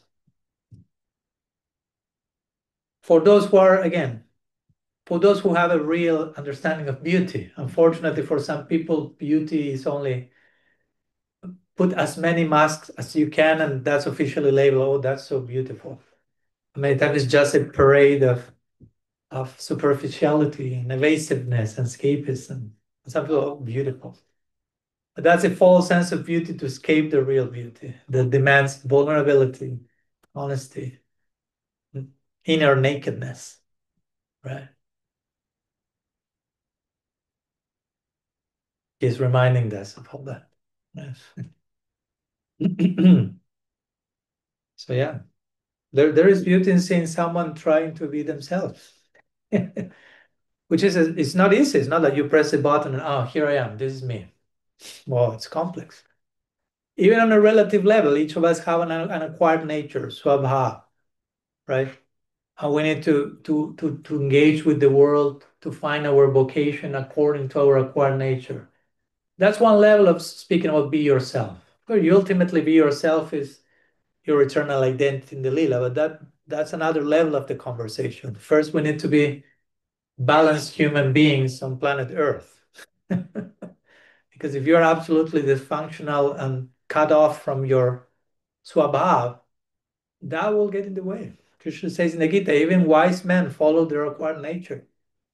For those who are, again, for those who have a real understanding of beauty, unfortunately for some people, beauty is only put as many masks as you can, and that's officially labeled, oh, that's so beautiful. Many times it's just a parade of of superficiality and evasiveness and escapism. Some people, oh, beautiful. But that's a false sense of beauty to escape the real beauty that demands vulnerability, honesty, inner nakedness, right? He's reminding us of all that. Yes. So yeah, there, there is beauty in seeing someone trying to be themselves. Which is, a, it's not easy. It's not like you press a button and, oh, here I am, this is me. Well, it's complex. Even on a relative level, each of us have an, an acquired nature, swabha, right? And we need to, to, to, to engage with the world to find our vocation according to our acquired nature. That's one level of speaking about be yourself. Where you ultimately be yourself is your eternal identity in the lila, but that that's another level of the conversation. First, we need to be balanced human beings on planet Earth. Because if you're absolutely dysfunctional and cut off from your swabhav, that will get in the way. Krishna says in the Gita, even wise men follow their acquired nature.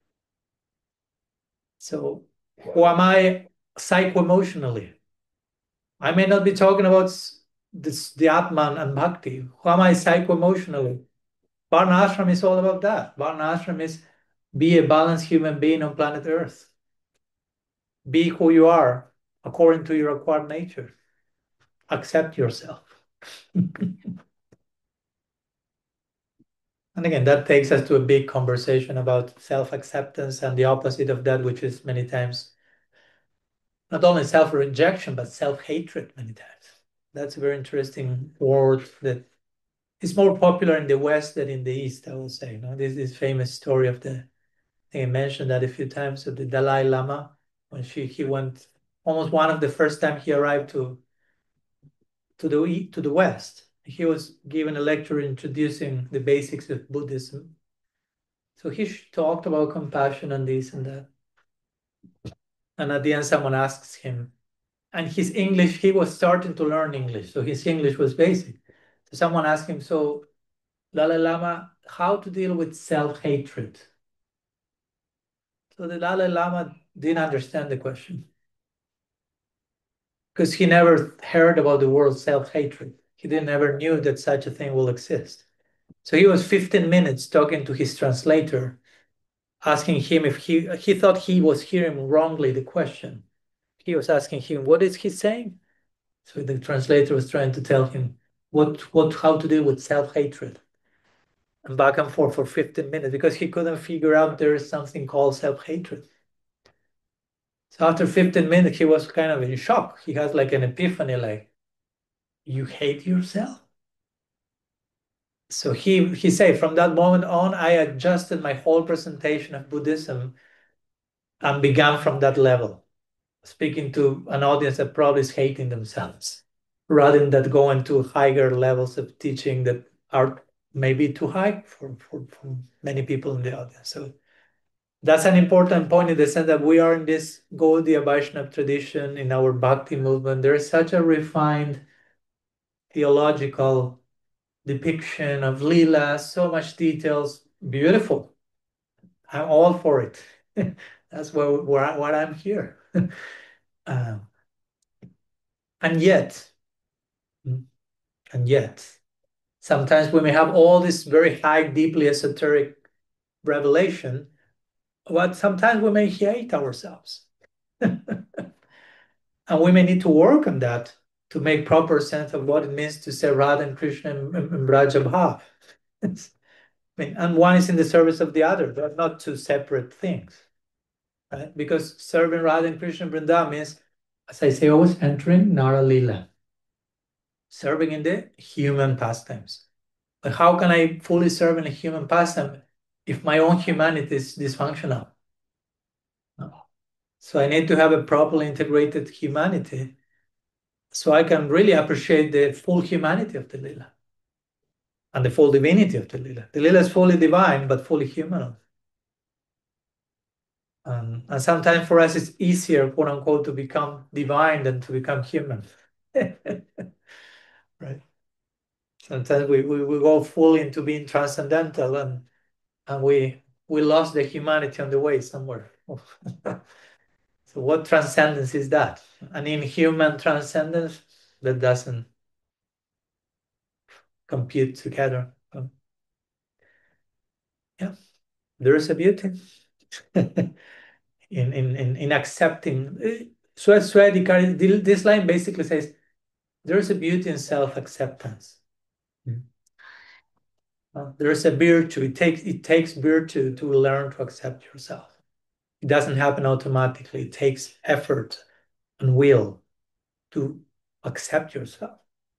So who am I psycho-emotionally? I may not be talking about this, the Atman and Bhakti. Who am I psycho-emotionally? Varna Ashram is all about that. Varna Ashram is be a balanced human being on planet Earth. Be who you are according to your acquired nature. Accept yourself. And again, that takes us to a big conversation about self-acceptance and the opposite of that, which is many times not only self-rejection, but self-hatred many times. That's a very interesting word that is more popular in the West than in the East, I will say. No, this is famous story of the, I think I mentioned that a few times, of the Dalai Lama, when she he went, almost one of the first time he arrived to, to, the, to the West. He was given a lecture introducing the basics of Buddhism. So he talked about compassion and this and that. And at the end, someone asks him, and his English, he was starting to learn English, so his English was basic. So someone asked him, so Dalai Lama, how to deal with self-hatred? So the Dalai Lama didn't understand the question because he never heard about the word self-hatred. He didn't ever knew that such a thing will exist. So he was fifteen minutes talking to his translator, asking him if he, he thought he was hearing wrongly the question. He was asking him, what is he saying? So the translator was trying to tell him what, what, how to deal with self-hatred. And back and forth for fifteen minutes because he couldn't figure out there is something called self-hatred. So after fifteen minutes, he was kind of in shock. He has like an epiphany, like, you hate yourself? So he, he said, from that moment on, I adjusted my whole presentation of Buddhism and began from that level, speaking to an audience that probably is hating themselves, rather than going to higher levels of teaching that are maybe too high for, for, for many people in the audience. So that's an important point in the sense that we are in this Gaudiya Vaishnava tradition in our Bhakti movement. There is such a refined theological depiction of Leela, so much details, beautiful. I'm all for it. That's why, why, why I'm here. um, and yet, and yet, sometimes we may have all this very high, deeply esoteric revelation, but sometimes we may hate ourselves. And we may need to work on that to make proper sense of what it means to say Radha and Krishna and, and Braja Bhav. I mean, and one is in the service of the other. They're not two separate things, right? Because serving Radha and Krishna and Vrindavan means, as I say, always entering Nara Lila, serving in the human pastimes. But how can I fully serve in a human pastime if my own humanity is dysfunctional? No. So I need to have a properly integrated humanity so I can really appreciate the full humanity of the Lila and the full divinity of the Lila. The Lila is fully divine, but fully human. Um, and sometimes for us, it's easier, quote unquote, to become divine than to become human. Right? Sometimes we, we, we go fully into being transcendental and, and we, we lost the humanity on the way somewhere. So what transcendence is that? An inhuman transcendence that doesn't compute together. Um, yeah, there is a beauty in, in, in, in accepting. So this line basically says, there is a beauty in self-acceptance. Mm. Uh, there is a virtue. It takes, it takes virtue to learn to accept yourself. It doesn't happen automatically. It takes effort and will to accept yourself,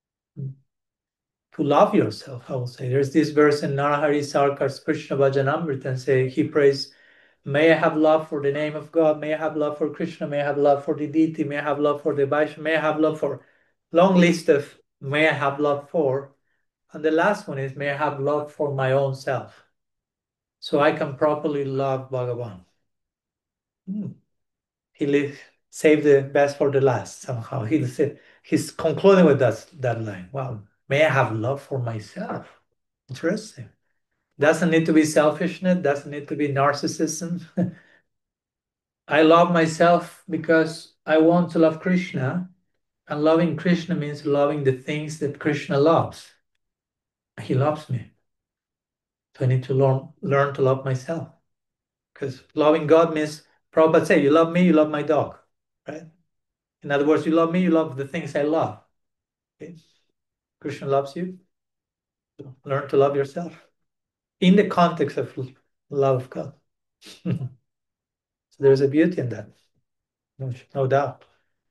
to love yourself, I will say. There's this verse in Narahari Sarkar's Krishna Bhajanamrita and say, he prays, may I have love for the name of God, may I have love for Krishna, may I have love for the deity, may I have love for the Vaishnava, may I have love for, long list of may I have love for, And the last one is, may I have love for my own self, so I can properly love Bhagavan. Hmm. He live, saved the best for the last somehow. He said, he's concluding with that, that line. Wow, may I have love for myself. Interesting. Doesn't need to be selfishness, doesn't need to be narcissism. I love myself because I want to love Krishna, and loving Krishna means loving the things that Krishna loves. He loves me. So I need to learn, learn to love myself. Because loving God means, Prabhupada say, you love me, you love my dog, right? In other words, you love me, you love the things I love. Okay? Krishna loves you. So learn to love yourself in the context of love of God. So there's a beauty in that, no, no doubt.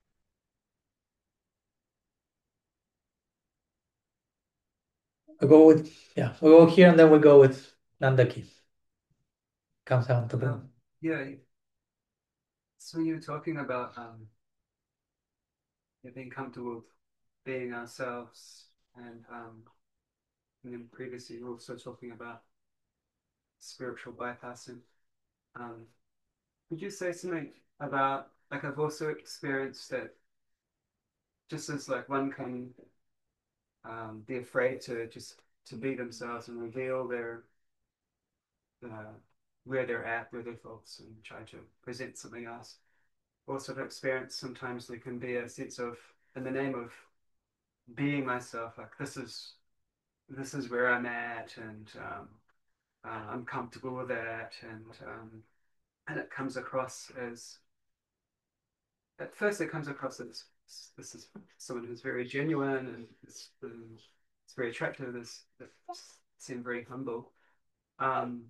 We go with, yeah, we go here and then we go with Nandaki. Comes down to the. Um, yeah. So you were talking about um, yeah, being comfortable with being ourselves, and um, and then previously you were also talking about spiritual bypassing. Um, could you say something about, like, I've also experienced that just as like one can um, be afraid to just to be themselves and reveal their uh, where they're at, where their thoughts, and try to present something else. Also, I've experienced sometimes there can be a sense of, in the name of being myself, like this is this is where I'm at, and um, uh, I'm comfortable with that, and um, and it comes across as, at first it comes across as this is someone who's very genuine, and it's, it's very attractive. This seem very humble, um,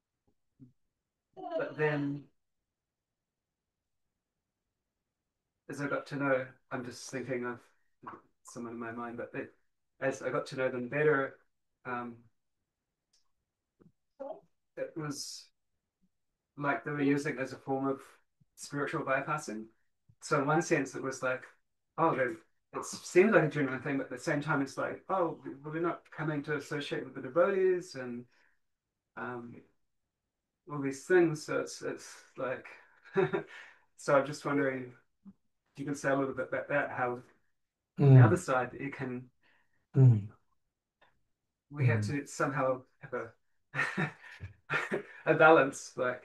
but then as I got to know, I'm just thinking of someone in my mind, but it, as I got to know them better, um, it was like they were using it as a form of spiritual bypassing. So in one sense, it was like, oh, it seems like a genuine thing, but at the same time, it's like, oh, we're not coming to associate with the devotees and um, all these things. So it's it's like, so I'm just wondering if you can say a little bit about that, how on the other Mm, side you can, mm, we have mm. to somehow have a a balance. Like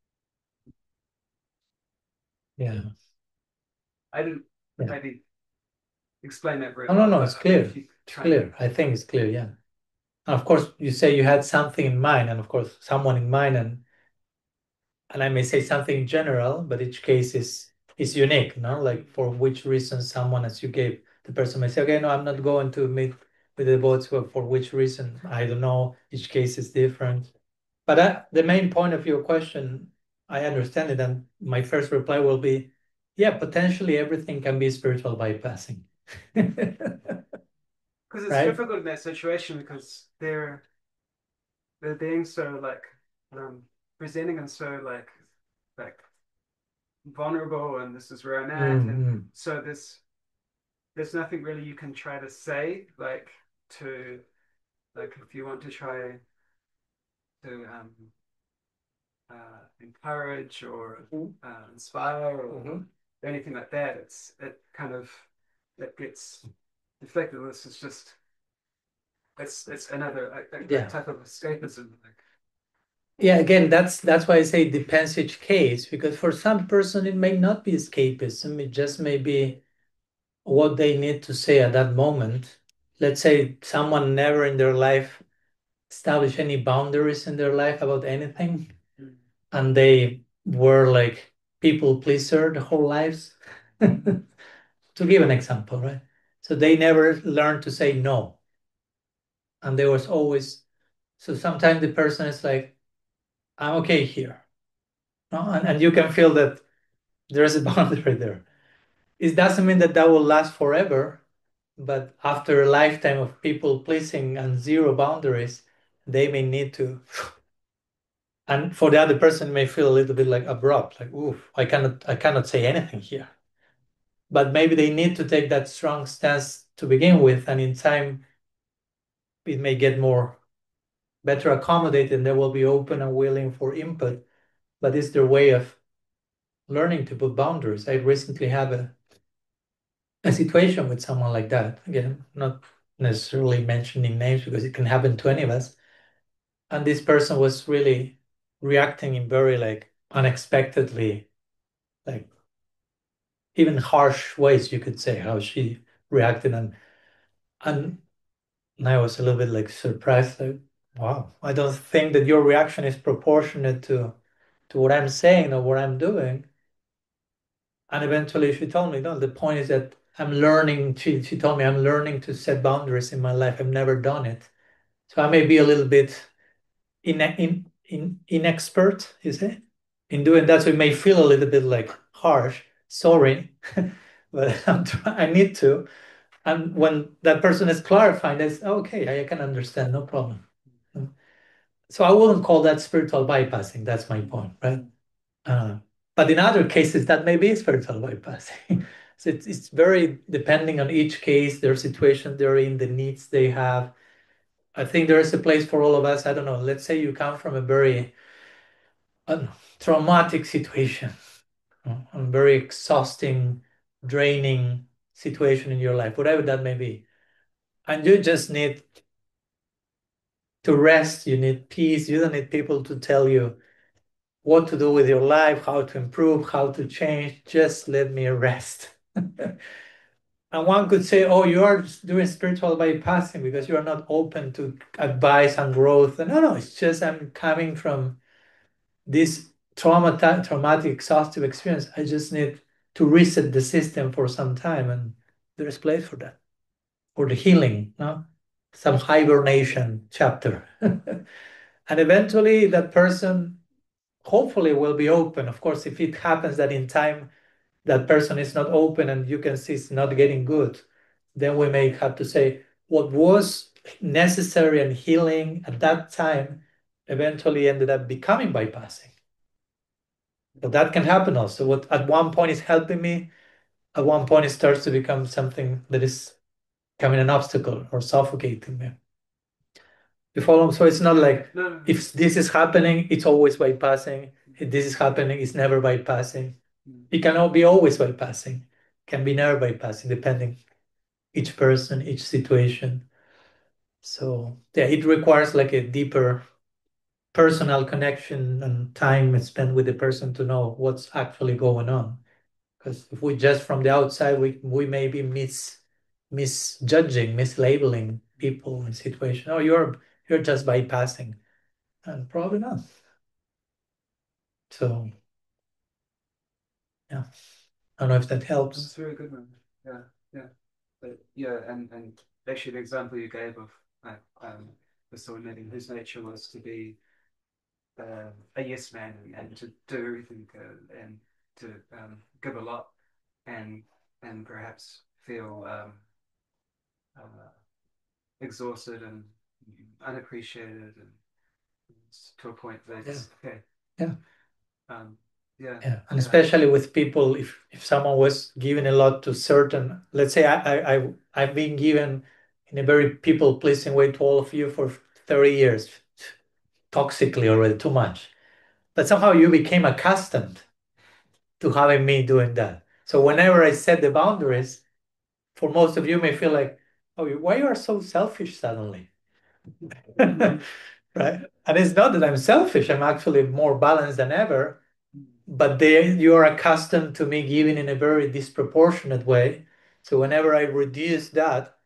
Yeah. I didn't Yeah. maybe explain that very No, no, well, no, but it's clear. if you It's try and clear. I think it's clear, yeah. And of course, you say you had something in mind, and of course, someone in mind, and and I may say something in general, but each case is is unique, no? Like for which reason someone, as you gave, the person may say, okay, no, I'm not going to meet with the boats for, for which reason? I don't know. Each case is different. But uh, the main point of your question, I understand it, and my first reply will be, yeah, potentially everything can be spiritual bypassing. because it's Right? difficult in that situation because they're they're being so like um presenting and so like like vulnerable, and this is where I'm at, and Mm-hmm. so there's there's nothing really you can try to say, like, to, like, if you want to try to um uh, encourage or uh, inspire or Mm-hmm. anything like that, it's it kind of it gets deflected. This is just it's it's another a, a Yeah. type of escapism. Like, Yeah, again, that's that's why I say it depends each case, because for some person it may not be escapism, it just may be what they need to say at that moment. Let's say someone never in their life established any boundaries in their life about anything, mm, and they were like people pleaser the whole lives. To give an example, right? So they never learned to say no. And there was always, so sometimes the person is like, I'm okay here. No? And, and you can feel that there's a boundary there. It doesn't mean that that will last forever, but after a lifetime of people pleasing and zero boundaries, they may need to. And for the other person, it may feel a little bit like abrupt, like, oof, I cannot, I cannot say anything here. But maybe they need to take that strong stance to begin with, and in time, it may get more better accommodated, and they will be open and willing for input. But it's their way of learning to put boundaries. I recently had a a situation with someone like that. Again, not necessarily mentioning names because it can happen to any of us. And this person was really reacting in very like unexpectedly, like even harsh ways, you could say, how she reacted. And and I was a little bit like surprised, like, wow, I don't think that your reaction is proportionate to to what I'm saying or what I'm doing. And eventually she told me, no, the point is that I'm learning, she, she told me I'm learning to set boundaries in my life. I've never done it. So I may be a little bit in, in, in, inexpert, is it? In doing that. So it may feel a little bit like harsh, sorry, but I'm try- I need to. And when that person is clarifying, that's okay, I can understand, no problem. So I wouldn't call that spiritual bypassing. That's my point, right? Uh, but in other cases, that may be spiritual bypassing. So it's, it's very depending on each case, their situation they're in, the needs they have. I think there is a place for all of us. I don't know. Let's say you come from a very uh, traumatic situation, uh, a very exhausting, draining situation in your life, whatever that may be. And you just need to rest. You need peace. You don't need people to tell you what to do with your life, how to improve, how to change. Just let me rest. And one could say, oh, you are doing spiritual bypassing because you are not open to advice and growth. And no, no, it's just I'm coming from this trauma, traumatic, exhaustive experience. I just need to reset the system for some time, and there's place for that. For the healing, no? Some hibernation chapter. And eventually that person hopefully will be open. Of course, if it happens that in time that person is not open and you can see it's not getting good, then we may have to say what was necessary and healing at that time eventually ended up becoming bypassing. But that can happen also. What at one point is helping me, at one point it starts to become something that is becoming an obstacle or suffocating me. You follow? So it's not like No, no, if this is happening, it's always bypassing. If this is happening, it's never bypassing. It cannot be always bypassing. Can be never bypassing, depending each person, each situation. So yeah, it requires like a deeper personal connection and time spent with the person to know what's actually going on. Because if we just from the outside, we we may be mis misjudging, mislabeling people and situation. Oh, you're you're just bypassing, and probably not. So yeah, I don't know if that that's helps. very good, man. Yeah, yeah, but yeah, and and actually the example you gave of like um the soul living, whose nature was to be uh, a yes man and, and to do everything uh, and to um, give a lot and and perhaps feel um, uh, exhausted and unappreciated and to a point that it's okay. Yeah. Um, yeah. Yeah, and Yeah. especially with people, if if someone was given a lot to certain, let's say I I I- I've been given in a very people pleasing way to all of you for thirty years, toxically already too much, but somehow you became accustomed to having me doing that. So whenever I set the boundaries, for most of you may feel like, oh, why you are so selfish suddenly, right? And it's not that I'm selfish; I'm actually more balanced than ever. But they you are accustomed to me giving in a very disproportionate way. So whenever I reduce that,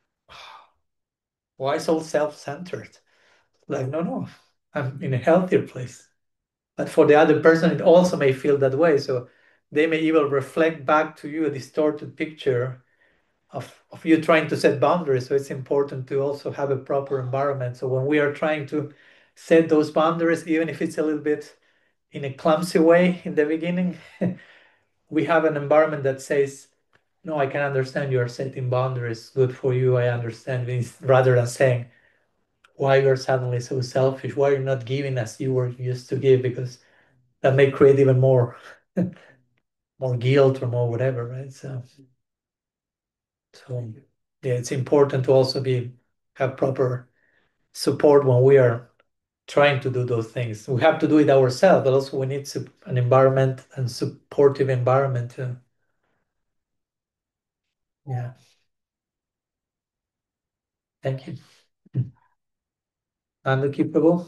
why so self-centered? Like, no, no, I'm in a healthier place. But for the other person, it also may feel that way. So they may even reflect back to you a distorted picture of, of you trying to set boundaries. So it's important to also have a proper environment. So when we are trying to set those boundaries, even if it's a little bit in a clumsy way in the beginning, we have an environment that says, no, I can understand you are setting boundaries, good for you, I understand this, rather than saying, why you're suddenly so selfish, why you're not giving as you were used to give, because that may create even more more guilt or more whatever, right? So so yeah, it's important to also be have proper support when we are trying to do those things. We have to do it ourselves, but also we need an environment and supportive environment too. Yeah. Thank you. Unkeepable.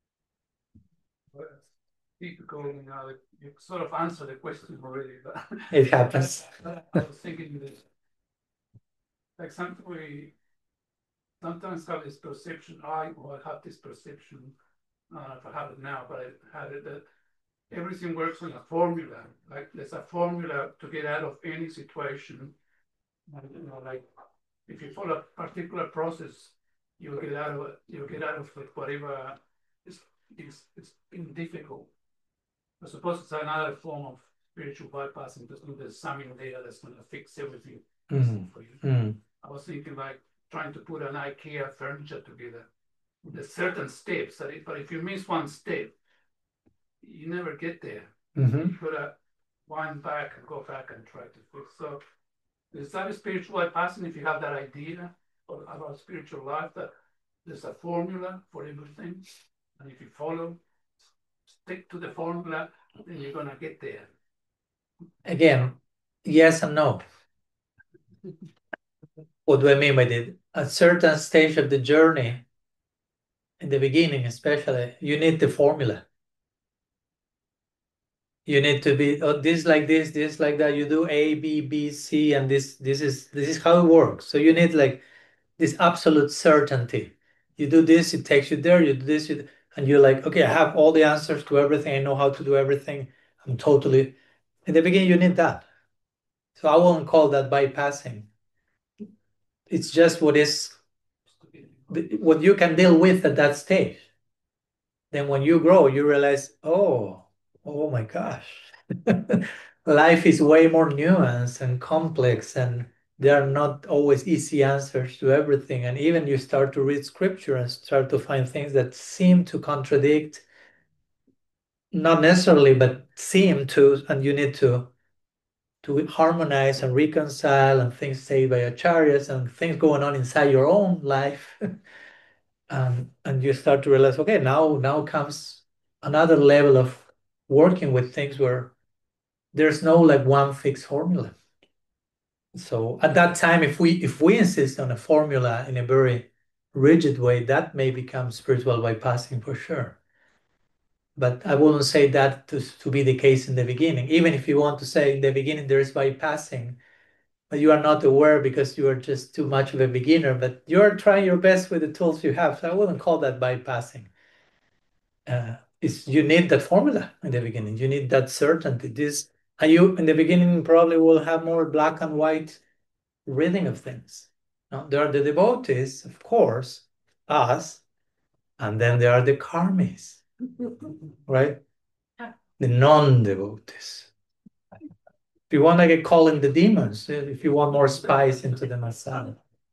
Keep going, you know, you sort of answered the question already, but it happens. I was thinking that, like, something we sometimes have this perception. I or I have this perception. I don't know if I have it now, but I had it that everything works on a formula. Like there's a formula to get out of any situation. And, you know, like if you follow a particular process, you'll get out of it. You'll get out of it whatever is is it's been difficult. I suppose it's another form of spiritual bypassing because there's something there that's going to fix everything Mhm. for you. Mm. I was thinking like trying to put an IKEA furniture together. There's certain steps that, it, but if you miss one step, you never get there. Mhm. You've got to wind back and go back and try to fix. So is that a spiritual bypassing if you have that idea of, about spiritual life that there's a formula for everything, and if you follow, stick to the formula, then you're gonna get there. Again, yes and no. What do I mean by that? At a certain stage of the journey, in the beginning especially, you need the formula. You need to be oh, this like this, this like that. You do A, B, B, C, and this this is this is how it works. So you need like this absolute certainty. You do this, it takes you there. You do this, you, and you're like, okay, I have all the answers to everything. I know how to do everything. I'm totally. In the beginning, you need that. So I won't call that bypassing. It's just what is what you can deal with at that stage. Then when you grow, you realize, oh, oh my gosh, life is way more nuanced and complex, and there are not always easy answers to everything. And even you start to read scripture and start to find things that seem to contradict, not necessarily, but seem to, and you need to to harmonize and reconcile, and things said by acharyas and things going on inside your own life. um, and you start to realize, okay, now now comes another level of working with things where there's no like one fixed formula. So at that time, if we if we insist on a formula in a very rigid way, that may become spiritual bypassing for sure. But I wouldn't say that to, to be the case in the beginning. Even if you want to say in the beginning there is bypassing, but you are not aware because you are just too much of a beginner, but you're trying your best with the tools you have. So I wouldn't call that bypassing. Uh, it's you need that formula in the beginning. You need that certainty. This and you in the beginning probably will have more black and white reading of things. Now, there are the devotees, of course, us, and then there are the karmis, right? The non-devotees. If you want to get calling the demons, if you want more spice into the masala.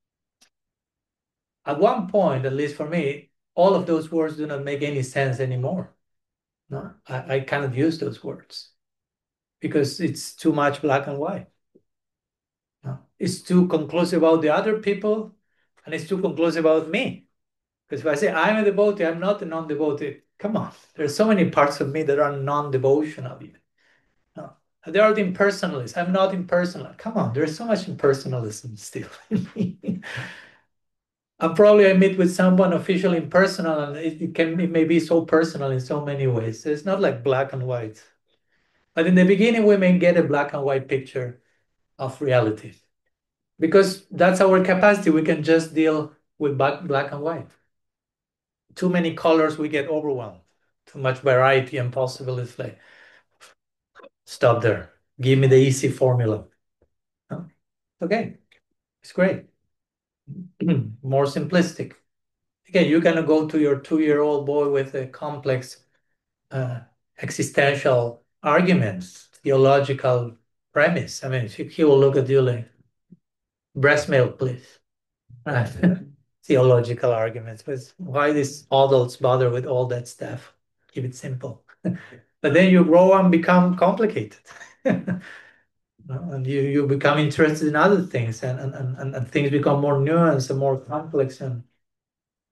At one point, at least for me, all of those words do not make any sense anymore. No, I, I cannot use those words because it's too much black and white. No, it's too conclusive about the other people, and it's too conclusive about me. Because if I say I'm a devotee, I'm not a non-devotee. Come on, there's so many parts of me that are non-devotional. No. There are the impersonalists. I'm not impersonal. Come on, there's so much impersonalism still in me. And probably I meet with someone officially impersonal, and it, it can it may be so personal in so many ways. So it's not like black and white. But in the beginning, we may get a black and white picture of reality. Because that's our capacity. We can just deal with black, black and white. Too many colors, we get overwhelmed. Too much variety and possibilities. Like, stop there. Give me the easy formula. No? Okay, it's great. More simplistic. Again, you can go to your two-year-old boy with a complex uh, existential arguments, theological premise. I mean, he, he will look at you like, breast milk, please. Right. Theological arguments. But why these adults bother with all that stuff? Keep it simple. But then you grow and become complicated. And you, you become interested in other things, and, and, and, and things become more nuanced and more complex. And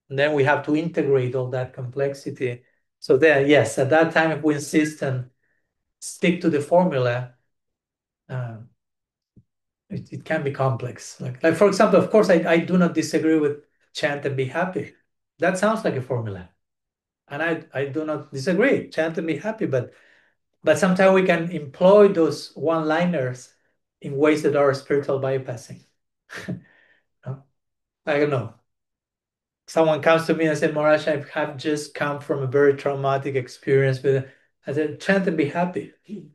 And then we have to integrate all that complexity. So there, yes, at that time, if we insist and stick to the formula, uh, it, it can be complex. Like, like for example, of course, I, I do not disagree with chant and be happy. That sounds like a formula. And I, I do not disagree, chant and be happy, but but sometimes we can employ those one-liners in ways that are spiritual bypassing. No? I don't know. Someone comes to me and said, Maharaj, I have just come from a very traumatic experience with it. I said, chant and be happy.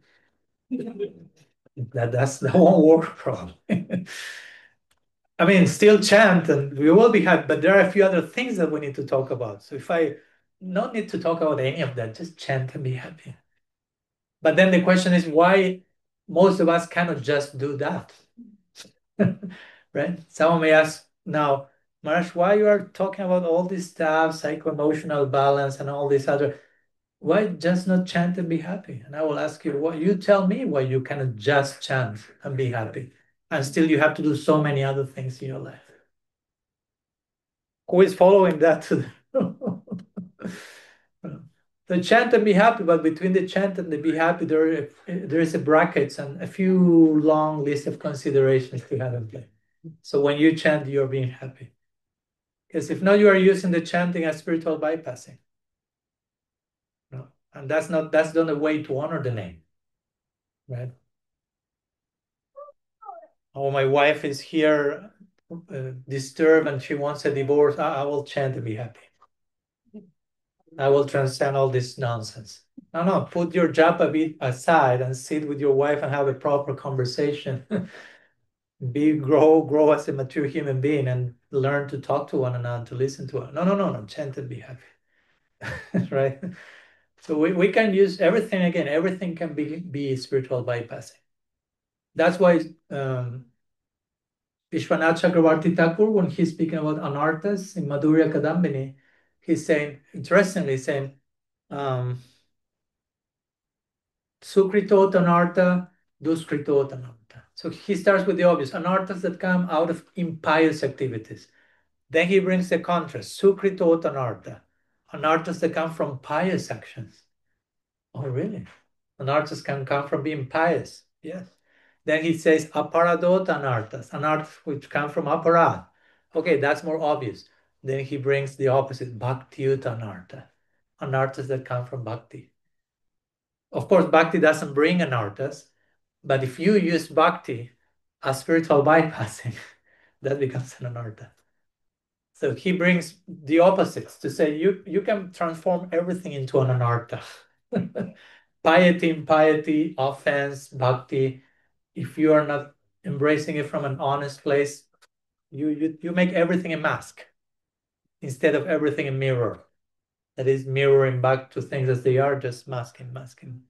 that that's that won't work probably. I mean, still chant and we will be happy, but there are a few other things that we need to talk about. So if I not need to talk about any of that, just chant and be happy. But then the question is why most of us cannot just do that. Right? Someone may ask now, Maharaj, why you are talking about all this stuff, psycho-emotional balance and all this other, why just not chant and be happy? And I will ask you, what you tell me why you cannot just chant and be happy. And still you have to do so many other things in your life. Who is following that to the the chant and be happy, but between the chant and the be happy, there, there is a brackets and a few long list of considerations to have in play. So when you chant, you're being happy. Because if not, you are using the chanting as spiritual bypassing. No. And that's not that's not a way to honor the name. Right? Oh, my wife is here uh, disturbed and she wants a divorce. I, I will chant and be happy. I will transcend all this nonsense. No, no, put your job a bit aside and sit with your wife and have a proper conversation. Be grow, grow as a mature human being and learn to talk to one another, to listen to one. No, no, no, no, chant and be happy. Right? So we, we can use everything again, everything can be, be spiritual bypassing. That's why um, Vishwanath Chakravarti Thakur, when he's speaking about anarthas in Madhurya Kadambini, he's saying, interestingly, saying, um, Sukritot anartha, duskritot anartha. So he starts with the obvious, anarthas that come out of impious activities. Then he brings the contrast, sukritot anartha, anarthas that come from pious actions. Oh, really? Anarthas can come from being pious. Yes. Then he says aparadot anarthas, anarthas which come from aparad. Okay, that's more obvious. Then he brings the opposite, bhaktiut anartha, anarthas that come from bhakti. Of course, bhakti doesn't bring anarthas, but if you use bhakti as spiritual bypassing, that becomes an anartha. So he brings the opposites to say you, you can transform everything into an anartha. Piety, impiety, offense, bhakti, if you are not embracing it from an honest place, you, you, you make everything a mask instead of everything a mirror. That is mirroring back to things as they are, just masking, masking.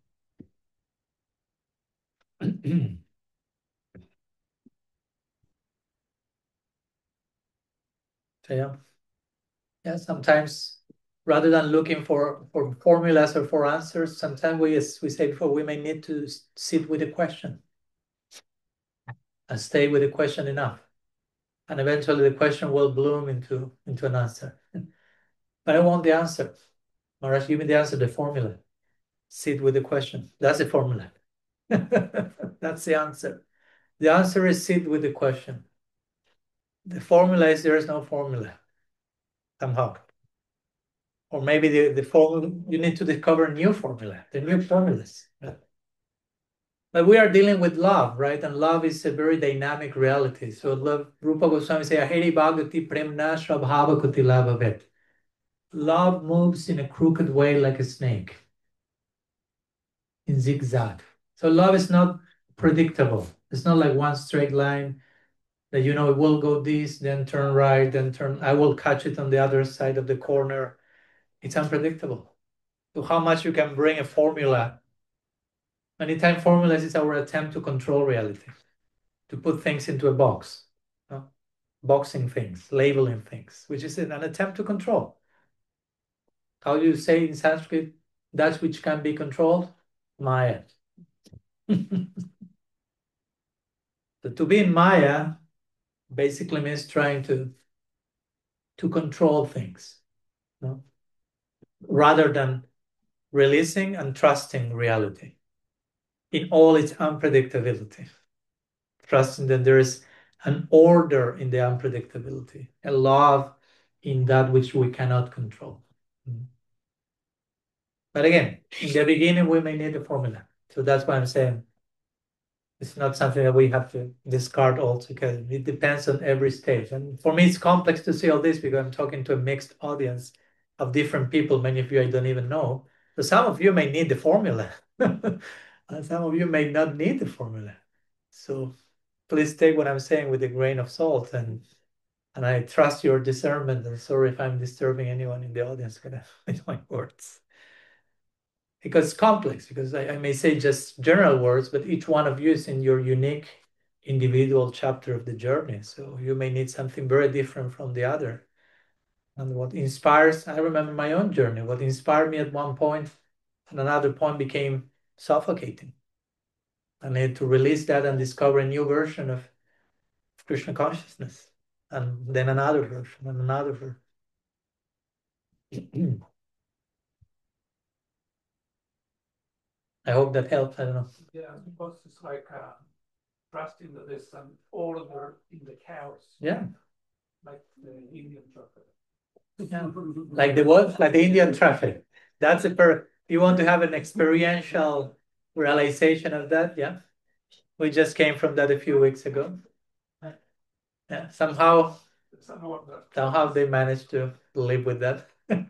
So yeah, yeah. Sometimes rather than looking for for formulas or for answers, sometimes we, as we said before, we may need to sit with a question and stay with the question enough, and eventually the question will bloom into into an answer. But I want the answer. Maharaj, give me the answer, the formula. Sit with the question. That's the formula. That's the answer. The answer is sit with the question. The formula is there is no formula somehow. Or maybe the, the formula, you need to discover a new formula, the new formulas. Right? But we are dealing with love, right? And love is a very dynamic reality. So love, Rupa Goswami say, Aheri bhagati premna shrabhava kutila bhavet. Love moves in a crooked way like a snake, in zigzag. So love is not predictable. It's not like one straight line that, you know, it will go this, then turn right, then turn, I will catch it on the other side of the corner. It's unpredictable. So how much you can bring a formula. Anytime formulas is our attempt to control reality, to put things into a box, uh, boxing things, labeling things, which is an attempt to control. How do you say in Sanskrit, that which can be controlled? Maya. So to be in Maya basically means trying to to control things, no? Rather than releasing and trusting reality in all its unpredictability, trusting that there is an order in the unpredictability, a love in that which we cannot control. But again, in the beginning, we may need a formula. So that's why I'm saying it's not something that we have to discard altogether. It depends on every stage. And for me, it's complex to see all this because I'm talking to a mixed audience of different people. Many of you I don't even know. So some of you may need the formula. And some of you may not need the formula. So please take what I'm saying with a grain of salt, and and I trust your discernment. And sorry if I'm disturbing anyone in the audience with my words. Because it's complex, because I, I may say just general words, but each one of you is in your unique individual chapter of the journey. So you may need something very different from the other. And what inspires, I remember my own journey, what inspired me at one point, at another point became suffocating. I needed to release that and discover a new version of Krishna consciousness. And then another version and another version. I hope that helps. I don't know. Yeah, because it's like uh, trusting that there's some order in the chaos, Yeah. like the Indian traffic. Yeah. Like the what? Like the Indian traffic. That's a per. You want to have an experiential realization of that? Yeah. We just came from that a few weeks ago. Yeah. Somehow, Somehow that- somehow they managed to live with that.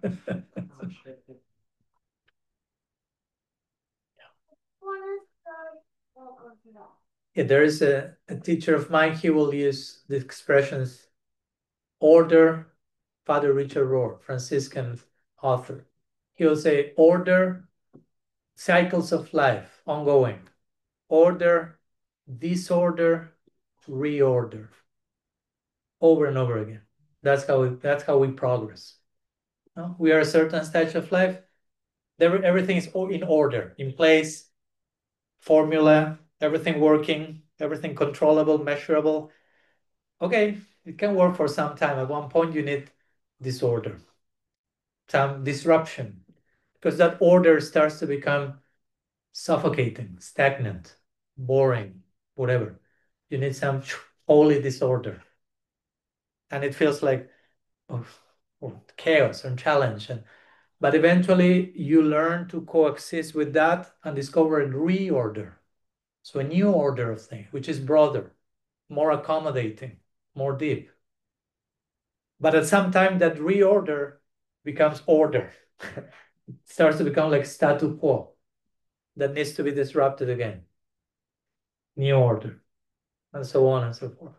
Yeah, there is a, a teacher of mine, he will use the expressions order, Father Richard Rohr, Franciscan author. He will say order, cycles of life, ongoing. Order, disorder, reorder. Over and over again. That's how we, that's how we progress. No? We are a certain stage of life. There, everything is in order, in place, formula, everything working, everything controllable, measurable. Okay, it can work for some time. At one point, you need disorder, some disruption, because that order starts to become suffocating, stagnant, boring, whatever. You need some holy disorder. And it feels like oh, oh, chaos and challenge. And, but eventually, you learn to coexist with that and discover a reorder. So a new order of things, which is broader, more accommodating, more deep. But at some time, that reorder becomes order. It starts to become like status quo that needs to be disrupted again. New order, and so on and so forth.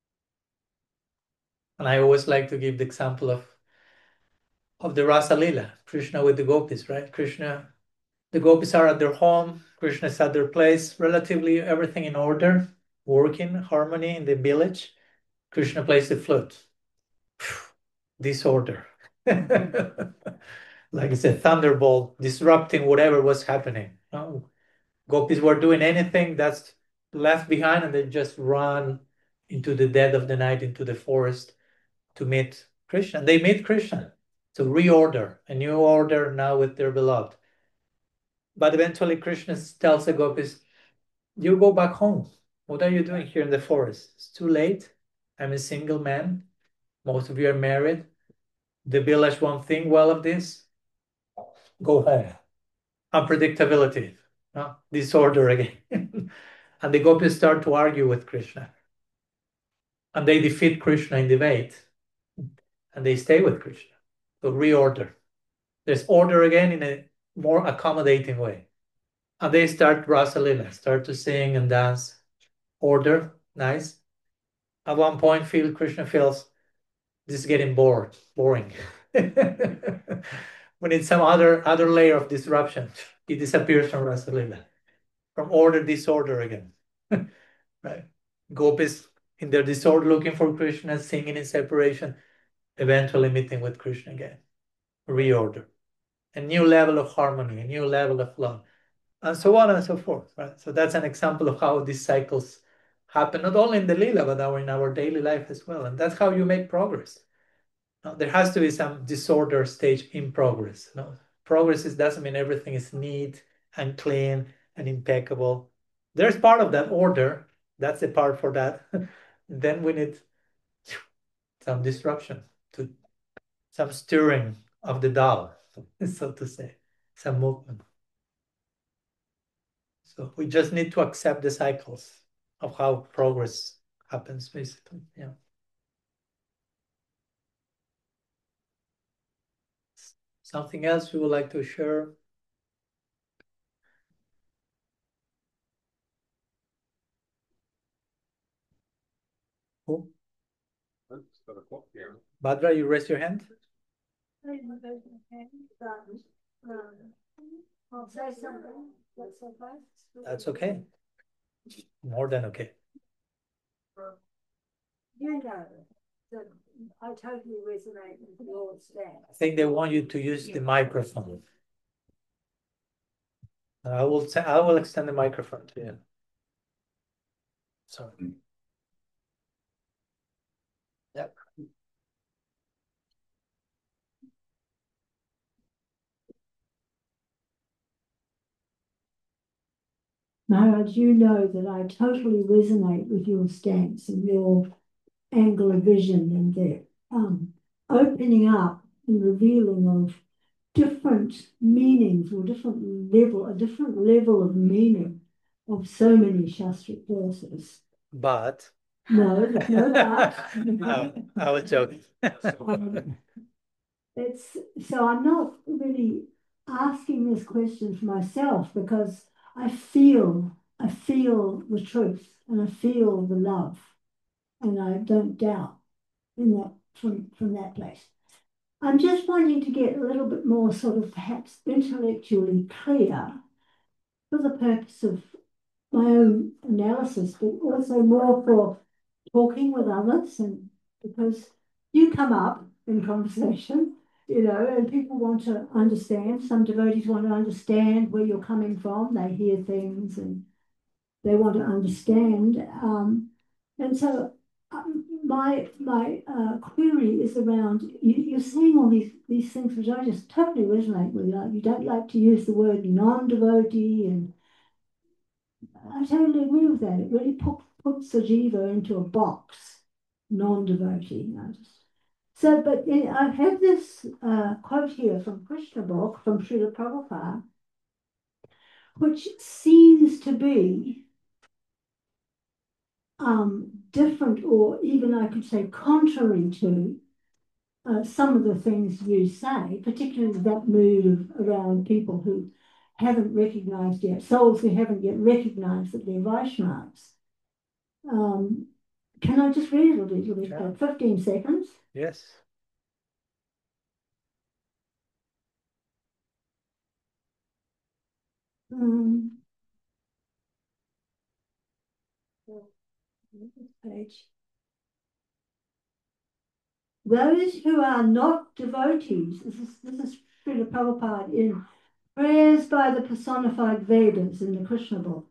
And I always like to give the example of, of the Rasa Lila, Krishna with the gopis, right? Krishna, the gopis are at their home, Krishna is at their place, relatively everything in order, working, harmony in the village. Krishna plays the flute. Disorder. Like it's a thunderbolt disrupting whatever was happening. No? Gopis were doing anything that's left behind and they just run into the dead of the night, into the forest to meet Krishna. And they meet Krishna to reorder, a new order now with their beloved. But eventually Krishna tells the gopis, you go back home. What are you doing here in the forest? It's too late. I'm a single man. Most of you are married. The village won't think well of this. Go home. Unpredictability, no? Disorder again. And the gopis start to argue with Krishna. And they defeat Krishna in debate. And they stay with Krishna. So reorder. There's order again in a more accommodating way. And they start Rasa Lila, start to sing and dance. Order, nice. At one point, feel Krishna feels this is getting bored, boring. We need some other other layer of disruption. He disappears from Rasa Lila. From order, disorder again. Right? Gopis in their disorder looking for Krishna, singing in separation, eventually meeting with Krishna again. Reorder. A new level of harmony, a new level of love, and so on and so forth. Right? So that's an example of how these cycles happen, not only in the Lila, but our, in our daily life as well. And that's how you make progress. No, there has to be some disorder stage in progress. No, progress is, doesn't mean everything is neat and clean and impeccable. There's part of that order. That's the part for that. Then we need some disruption, to some stirring of the Tao, so to say, some movement. So we just need to accept the cycles of how progress happens, basically. Yeah. Something else you would like to share? Who? Badra, you raise your hand? I'll say something. That's okay. That's okay. More than okay. You know that I totally resonate with your stance. I think they want you to use the microphone. I will say, I will extend the microphone to you. Sorry. Yep. Maharaj, you know that I totally resonate with your stance and your angle of vision and the um, opening up and revealing of different meanings or different level, a different level of meaning of so many Shastric verses. But No, there's no but. no, I was joking. Um, it's so I'm not really asking this question for myself because I feel I feel the truth and I feel the love and I don't doubt in that from from that place. I'm just wanting to get a little bit more sort of perhaps intellectually clear for the purpose of my own analysis, but also more for talking with others, and because you come up in conversation, you know, and people want to understand. Some devotees want to understand where you're coming from. They hear things and they want to understand. Um, and so um, my my uh, query is around you, you're saying all these these things which I just totally resonate with. Like you don't like to use the word non-devotee, and I totally agree with that. It really put, puts the jiva into a box, non-devotee. I just, so, but uh, I have this uh, quote here from Krishna book from Srila Prabhupada, which seems to be um, different, or even I could say contrary to uh, some of the things you say, particularly that mood of, around people who haven't recognized yet, souls who haven't yet recognized that they're Vaishnavas. Um, can I just read it a little bit? Sure. fifteen seconds. Yes. Um, page. Those who are not devotees, this is this is Srila Prabhupada in Prayers by the Personified Vedas in the Krishna book.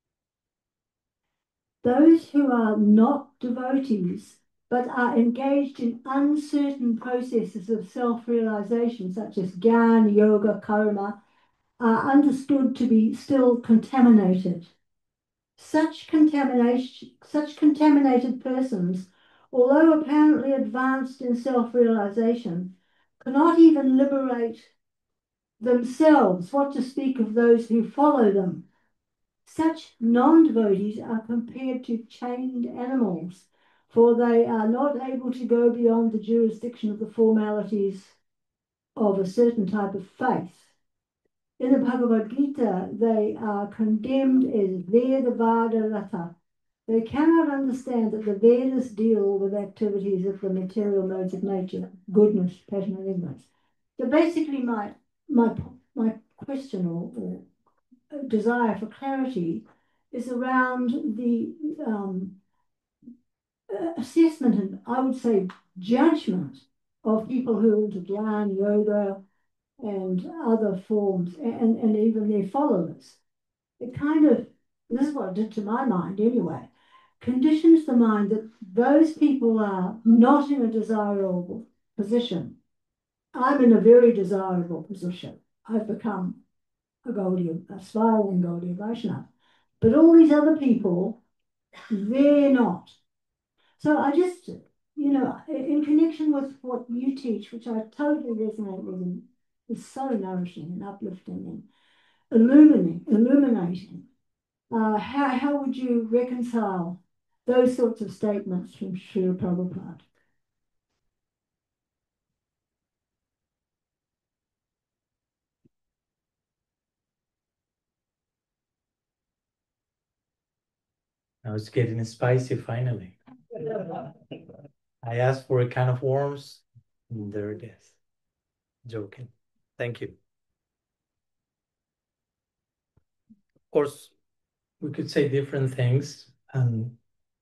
Those who are not devotees but are engaged in uncertain processes of self-realization, such as Gyan, Yoga, Karma, are understood to be still contaminated. Such contamination, such contaminated persons, although apparently advanced in self-realization, cannot even liberate themselves, what to speak of those who follow them. Such non-devotees are compared to chained animals, for they are not able to go beyond the jurisdiction of the formalities of a certain type of faith. In the Bhagavad Gita, they are condemned as Vedavada Rata. They cannot understand that the Vedas deal with activities of the material modes of nature, goodness, passion, and ignorance. So basically, my my my question or, or desire for clarity is around the um, assessment and I would say judgment of people who are into Dhyan, yoga, and other forms, and, and even their followers. It kind of, this is what it did to my mind anyway, conditions the mind that those people are not in a desirable position. I'm in a very desirable position. I've become a Gaudiya, a aspiring Gaudiya Vaishnava. But all these other people, they're not. So I just, you know, in connection with what you teach, which I totally resonate with, and is so nourishing and uplifting and illuminating, illuminating. Uh, how, how would you reconcile those sorts of statements from Srila Prabhupada? Now it's getting spicy finally. I asked for a can of worms, and there it is. Joking. Thank you. Of course, we could say different things. And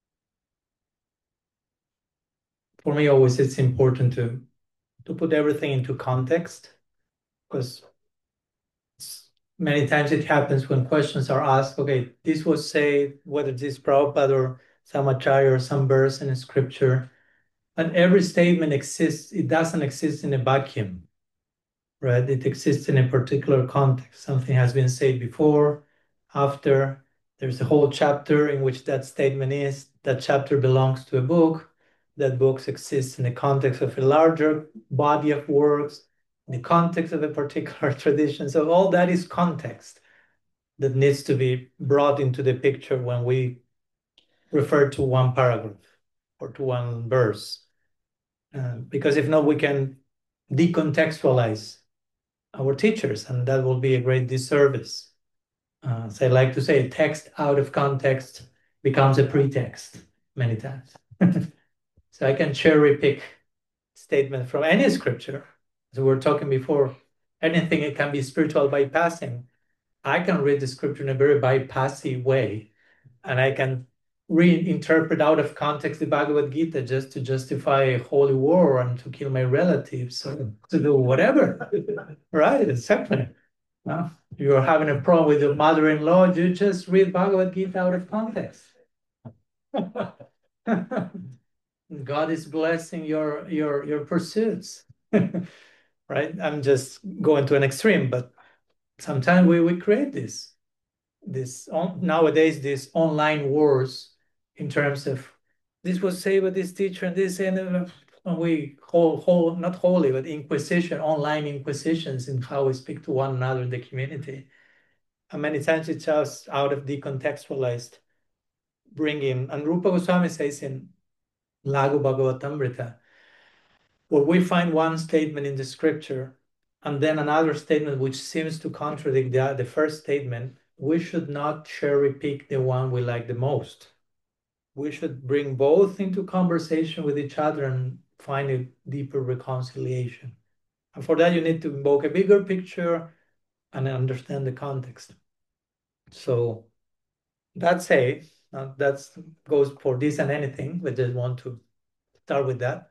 for me, always it's important to, to put everything into context, because many times it happens when questions are asked, okay, this was said, whether this Prabhupada or some Acharya or some verse in scripture, and every statement exists, it doesn't exist in a vacuum, right? It exists in a particular context. Something has been said before, after, there's a whole chapter in which that statement is, that chapter belongs to a book, that book exists in the context of a larger body of works, in the context of a particular tradition. So all that is context that needs to be brought into the picture when we refer to one paragraph or to one verse. Uh, because if not, we can decontextualize our teachers, and that will be a great disservice. Uh, so I like to say, text out of context becomes a pretext many times. So I can cherry pick statement from any scripture. As we were talking before, anything it can be spiritual bypassing. I can read the scripture in a very bypassy way, and I can reinterpret out of context the Bhagavad Gita just to justify a holy war and to kill my relatives or to do whatever. Right? Exactly. Uh, you're having a problem with your mother-in-law, you just read Bhagavad Gita out of context. God is blessing your your your pursuits. Right? I'm just going to an extreme, but sometimes we, we create this this on, nowadays these online wars in terms of this was said by this teacher and this, and, uh, and we whole whole not wholly but inquisition, online inquisitions in how we speak to one another in the community. And many times it's just out of decontextualized bringing. And Rupa Goswami says in Lagu Bhagavatamrita, where we find one statement in the scripture and then another statement which seems to contradict the, the first statement, we should not cherry pick the one we like the most. We should bring both into conversation with each other and find a deeper reconciliation. And for that, you need to invoke a bigger picture and understand the context. So that say, uh, that goes for this and anything, but just want to start with that.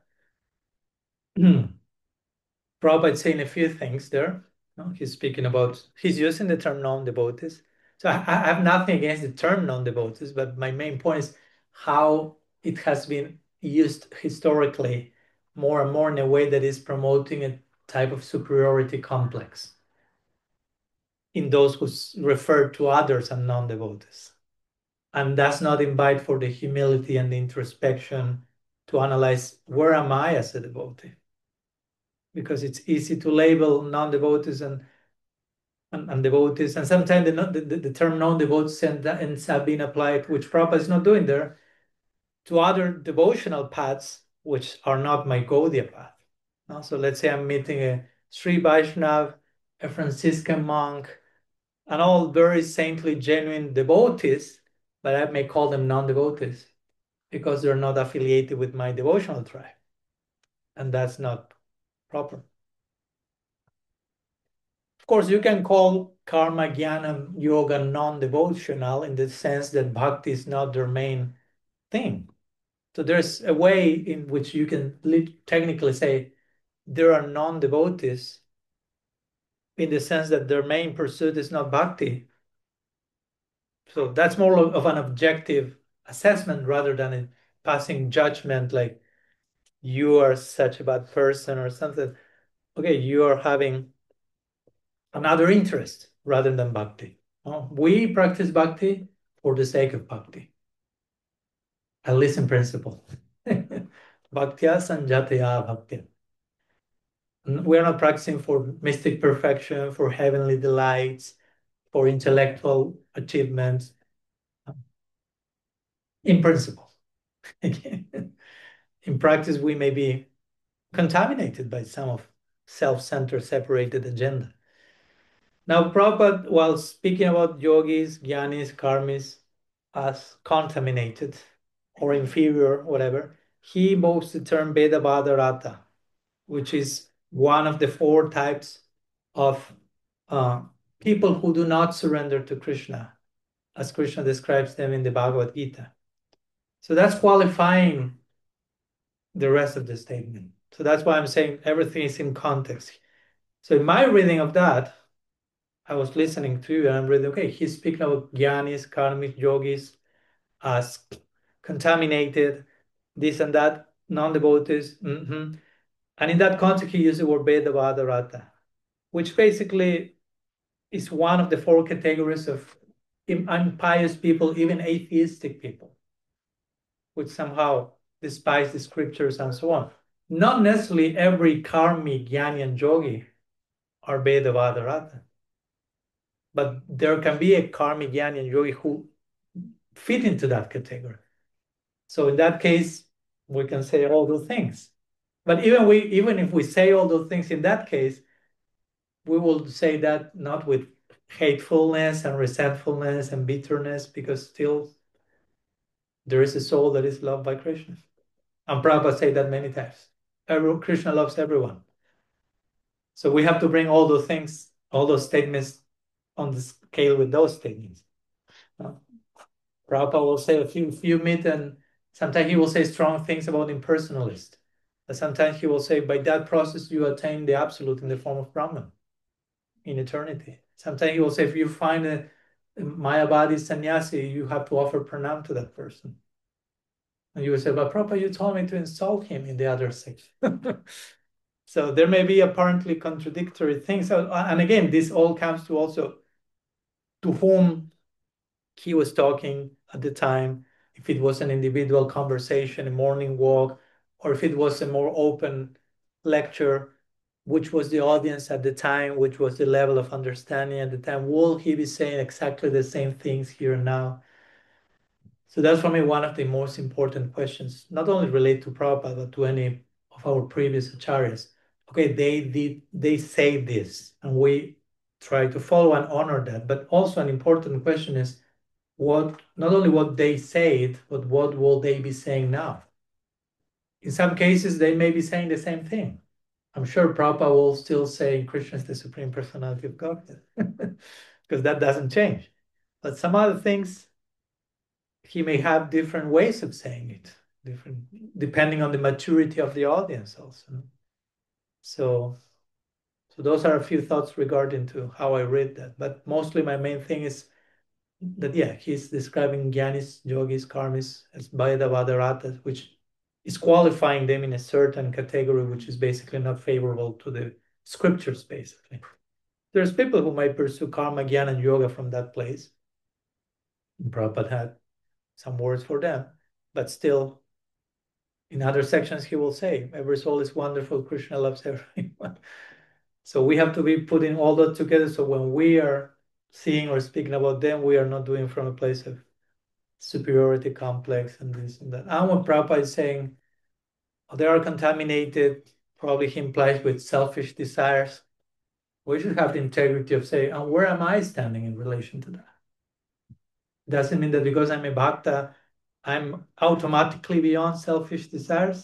Prabhupada is saying a few things there. You know, he's speaking about, he's using the term non-devotees. So I, I have nothing against the term non-devotees, but my main point is how it has been used historically more and more in a way that is promoting a type of superiority complex in those who refer to others as non-devotees. And does not invite for the humility and the introspection to analyze, where am I as a devotee? Because it's easy to label non-devotees and, and, and devotees. And sometimes the, the, the term non-devotees ends up being applied, which Prabhupada is not doing there, to other devotional paths, which are not my Gaudiya path. No? So let's say I'm meeting a Sri Vaishnav, a Franciscan monk, and all very saintly, genuine devotees, but I may call them non-devotees because they're not affiliated with my devotional tribe. And that's not proper. Of course, you can call karma, jnana, yoga non-devotional in the sense that bhakti is not their main thing. So there's a way in which you can technically say there are non-devotees in the sense that their main pursuit is not bhakti. So that's more of an objective assessment rather than a passing judgment like, you are such a bad person or something. Okay, you are having another interest rather than bhakti. No? We practice bhakti for the sake of bhakti. At least in principle. Bhaktya sanjataya bhaktya. We are not practicing for mystic perfection, for heavenly delights, for intellectual achievements. In principle. In practice, we may be contaminated by some of self-centered, separated agenda. Now, Prabhupada, while speaking about yogis, jnanis, karmis as contaminated or inferior, whatever, he invokes the term Vedavada, which is one of the four types of uh, people who do not surrender to Krishna, as Krishna describes them in the Bhagavad Gita. So that's qualifying the rest of the statement. So that's why I'm saying everything is in context. So in my reading of that, I was listening to you and I'm reading, okay, he's speaking about jnanis, karmis, yogis as contaminated, this and that, non-devotees. Mm-hmm. And in that context, he used the word Vedavada, which basically is one of the four categories of impious people, even atheistic people, which somehow despise the scriptures and so on. Not necessarily every karmi, jnani, and yogi are Vedavada, but there can be a karmi, jnani, and yogi who fit into that category. So in that case, we can say all those things. But even we, even if we say all those things in that case, we will say that not with hatefulness and resentfulness and bitterness, because still there is a soul that is loved by Krishna. And Prabhupada said that many times. Every, Krishna loves everyone. So we have to bring all those things, all those statements on the scale with those statements. Uh, Prabhupada will say, if you, if you meet, and sometimes he will say strong things about impersonalist. But sometimes he will say, by that process, you attain the absolute in the form of Brahman in eternity. Sometimes he will say, if you find a, a Mayavadi sannyasi, you have to offer pranam to that person. And you will say, but Prabhupada, you told me to insult him in the other section. So there may be apparently contradictory things. So, and again, this all comes to also to whom he was talking at the time, if it was an individual conversation, a morning walk, or if it was a more open lecture, which was the audience at the time, which was the level of understanding at the time. Will he be saying exactly the same things here and now? So that's for me one of the most important questions, not only relate to Prabhupada, but to any of our previous acharyas. Okay, they did, they say this, and we try to follow and honor that. But also an important question is what, not only what they said, but what will they be saying now? In some cases, they may be saying the same thing. I'm sure Prabhupada will still say Krishna is the Supreme Personality of Godhead, because that doesn't change. But some other things, he may have different ways of saying it, different depending on the maturity of the audience also. So, so those are a few thoughts regarding to how I read that. But mostly my main thing is that, yeah, he's describing jnanis, yogis, karmis as Vaidavadaratas, which is qualifying them in a certain category, which is basically not favorable to the scriptures, basically. There's people who might pursue karma, jnana, and yoga from that place. And Prabhupada had some words for them, but still, in other sections, he will say, every soul is wonderful, Krishna loves everyone. So we have to be putting all that together. So when we are seeing or speaking about them, we are not doing from a place of superiority complex and this and that. And when Prabhupada is saying, oh, they are contaminated, probably he implies with selfish desires. We should have the integrity of saying, oh, where am I standing in relation to that? Doesn't mean that because I'm a bhakta, I'm automatically beyond selfish desires,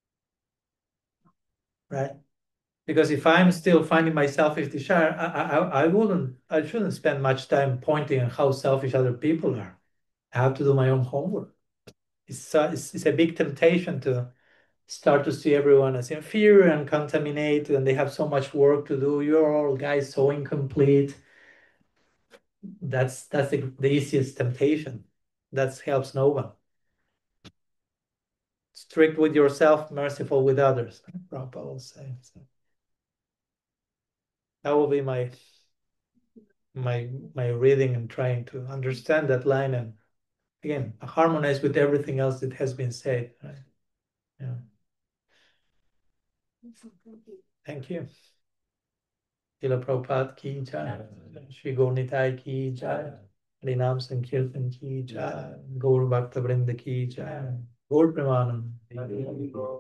right? Because if I'm still finding my selfish desire, I, I, I wouldn't, I shouldn't spend much time pointing on how selfish other people are. I have to do my own homework. It's, uh, it's, it's a big temptation to start to see everyone as inferior and contaminated, and they have so much work to do. You're all guys so incomplete. That's that's the, the easiest temptation. That helps no one. strict with yourself, merciful with others. Prabhupada will say. So that will be my my my reading and trying to understand that line and again harmonize with everything else that has been said. Right? Yeah. Thank you. Srila Prabhupada ki jai, Shri Gaur Nitai ki jai, Harinam Sankirtan ki jai, Gaur Bhakta Vrinda ki jai, Gaur Premanand.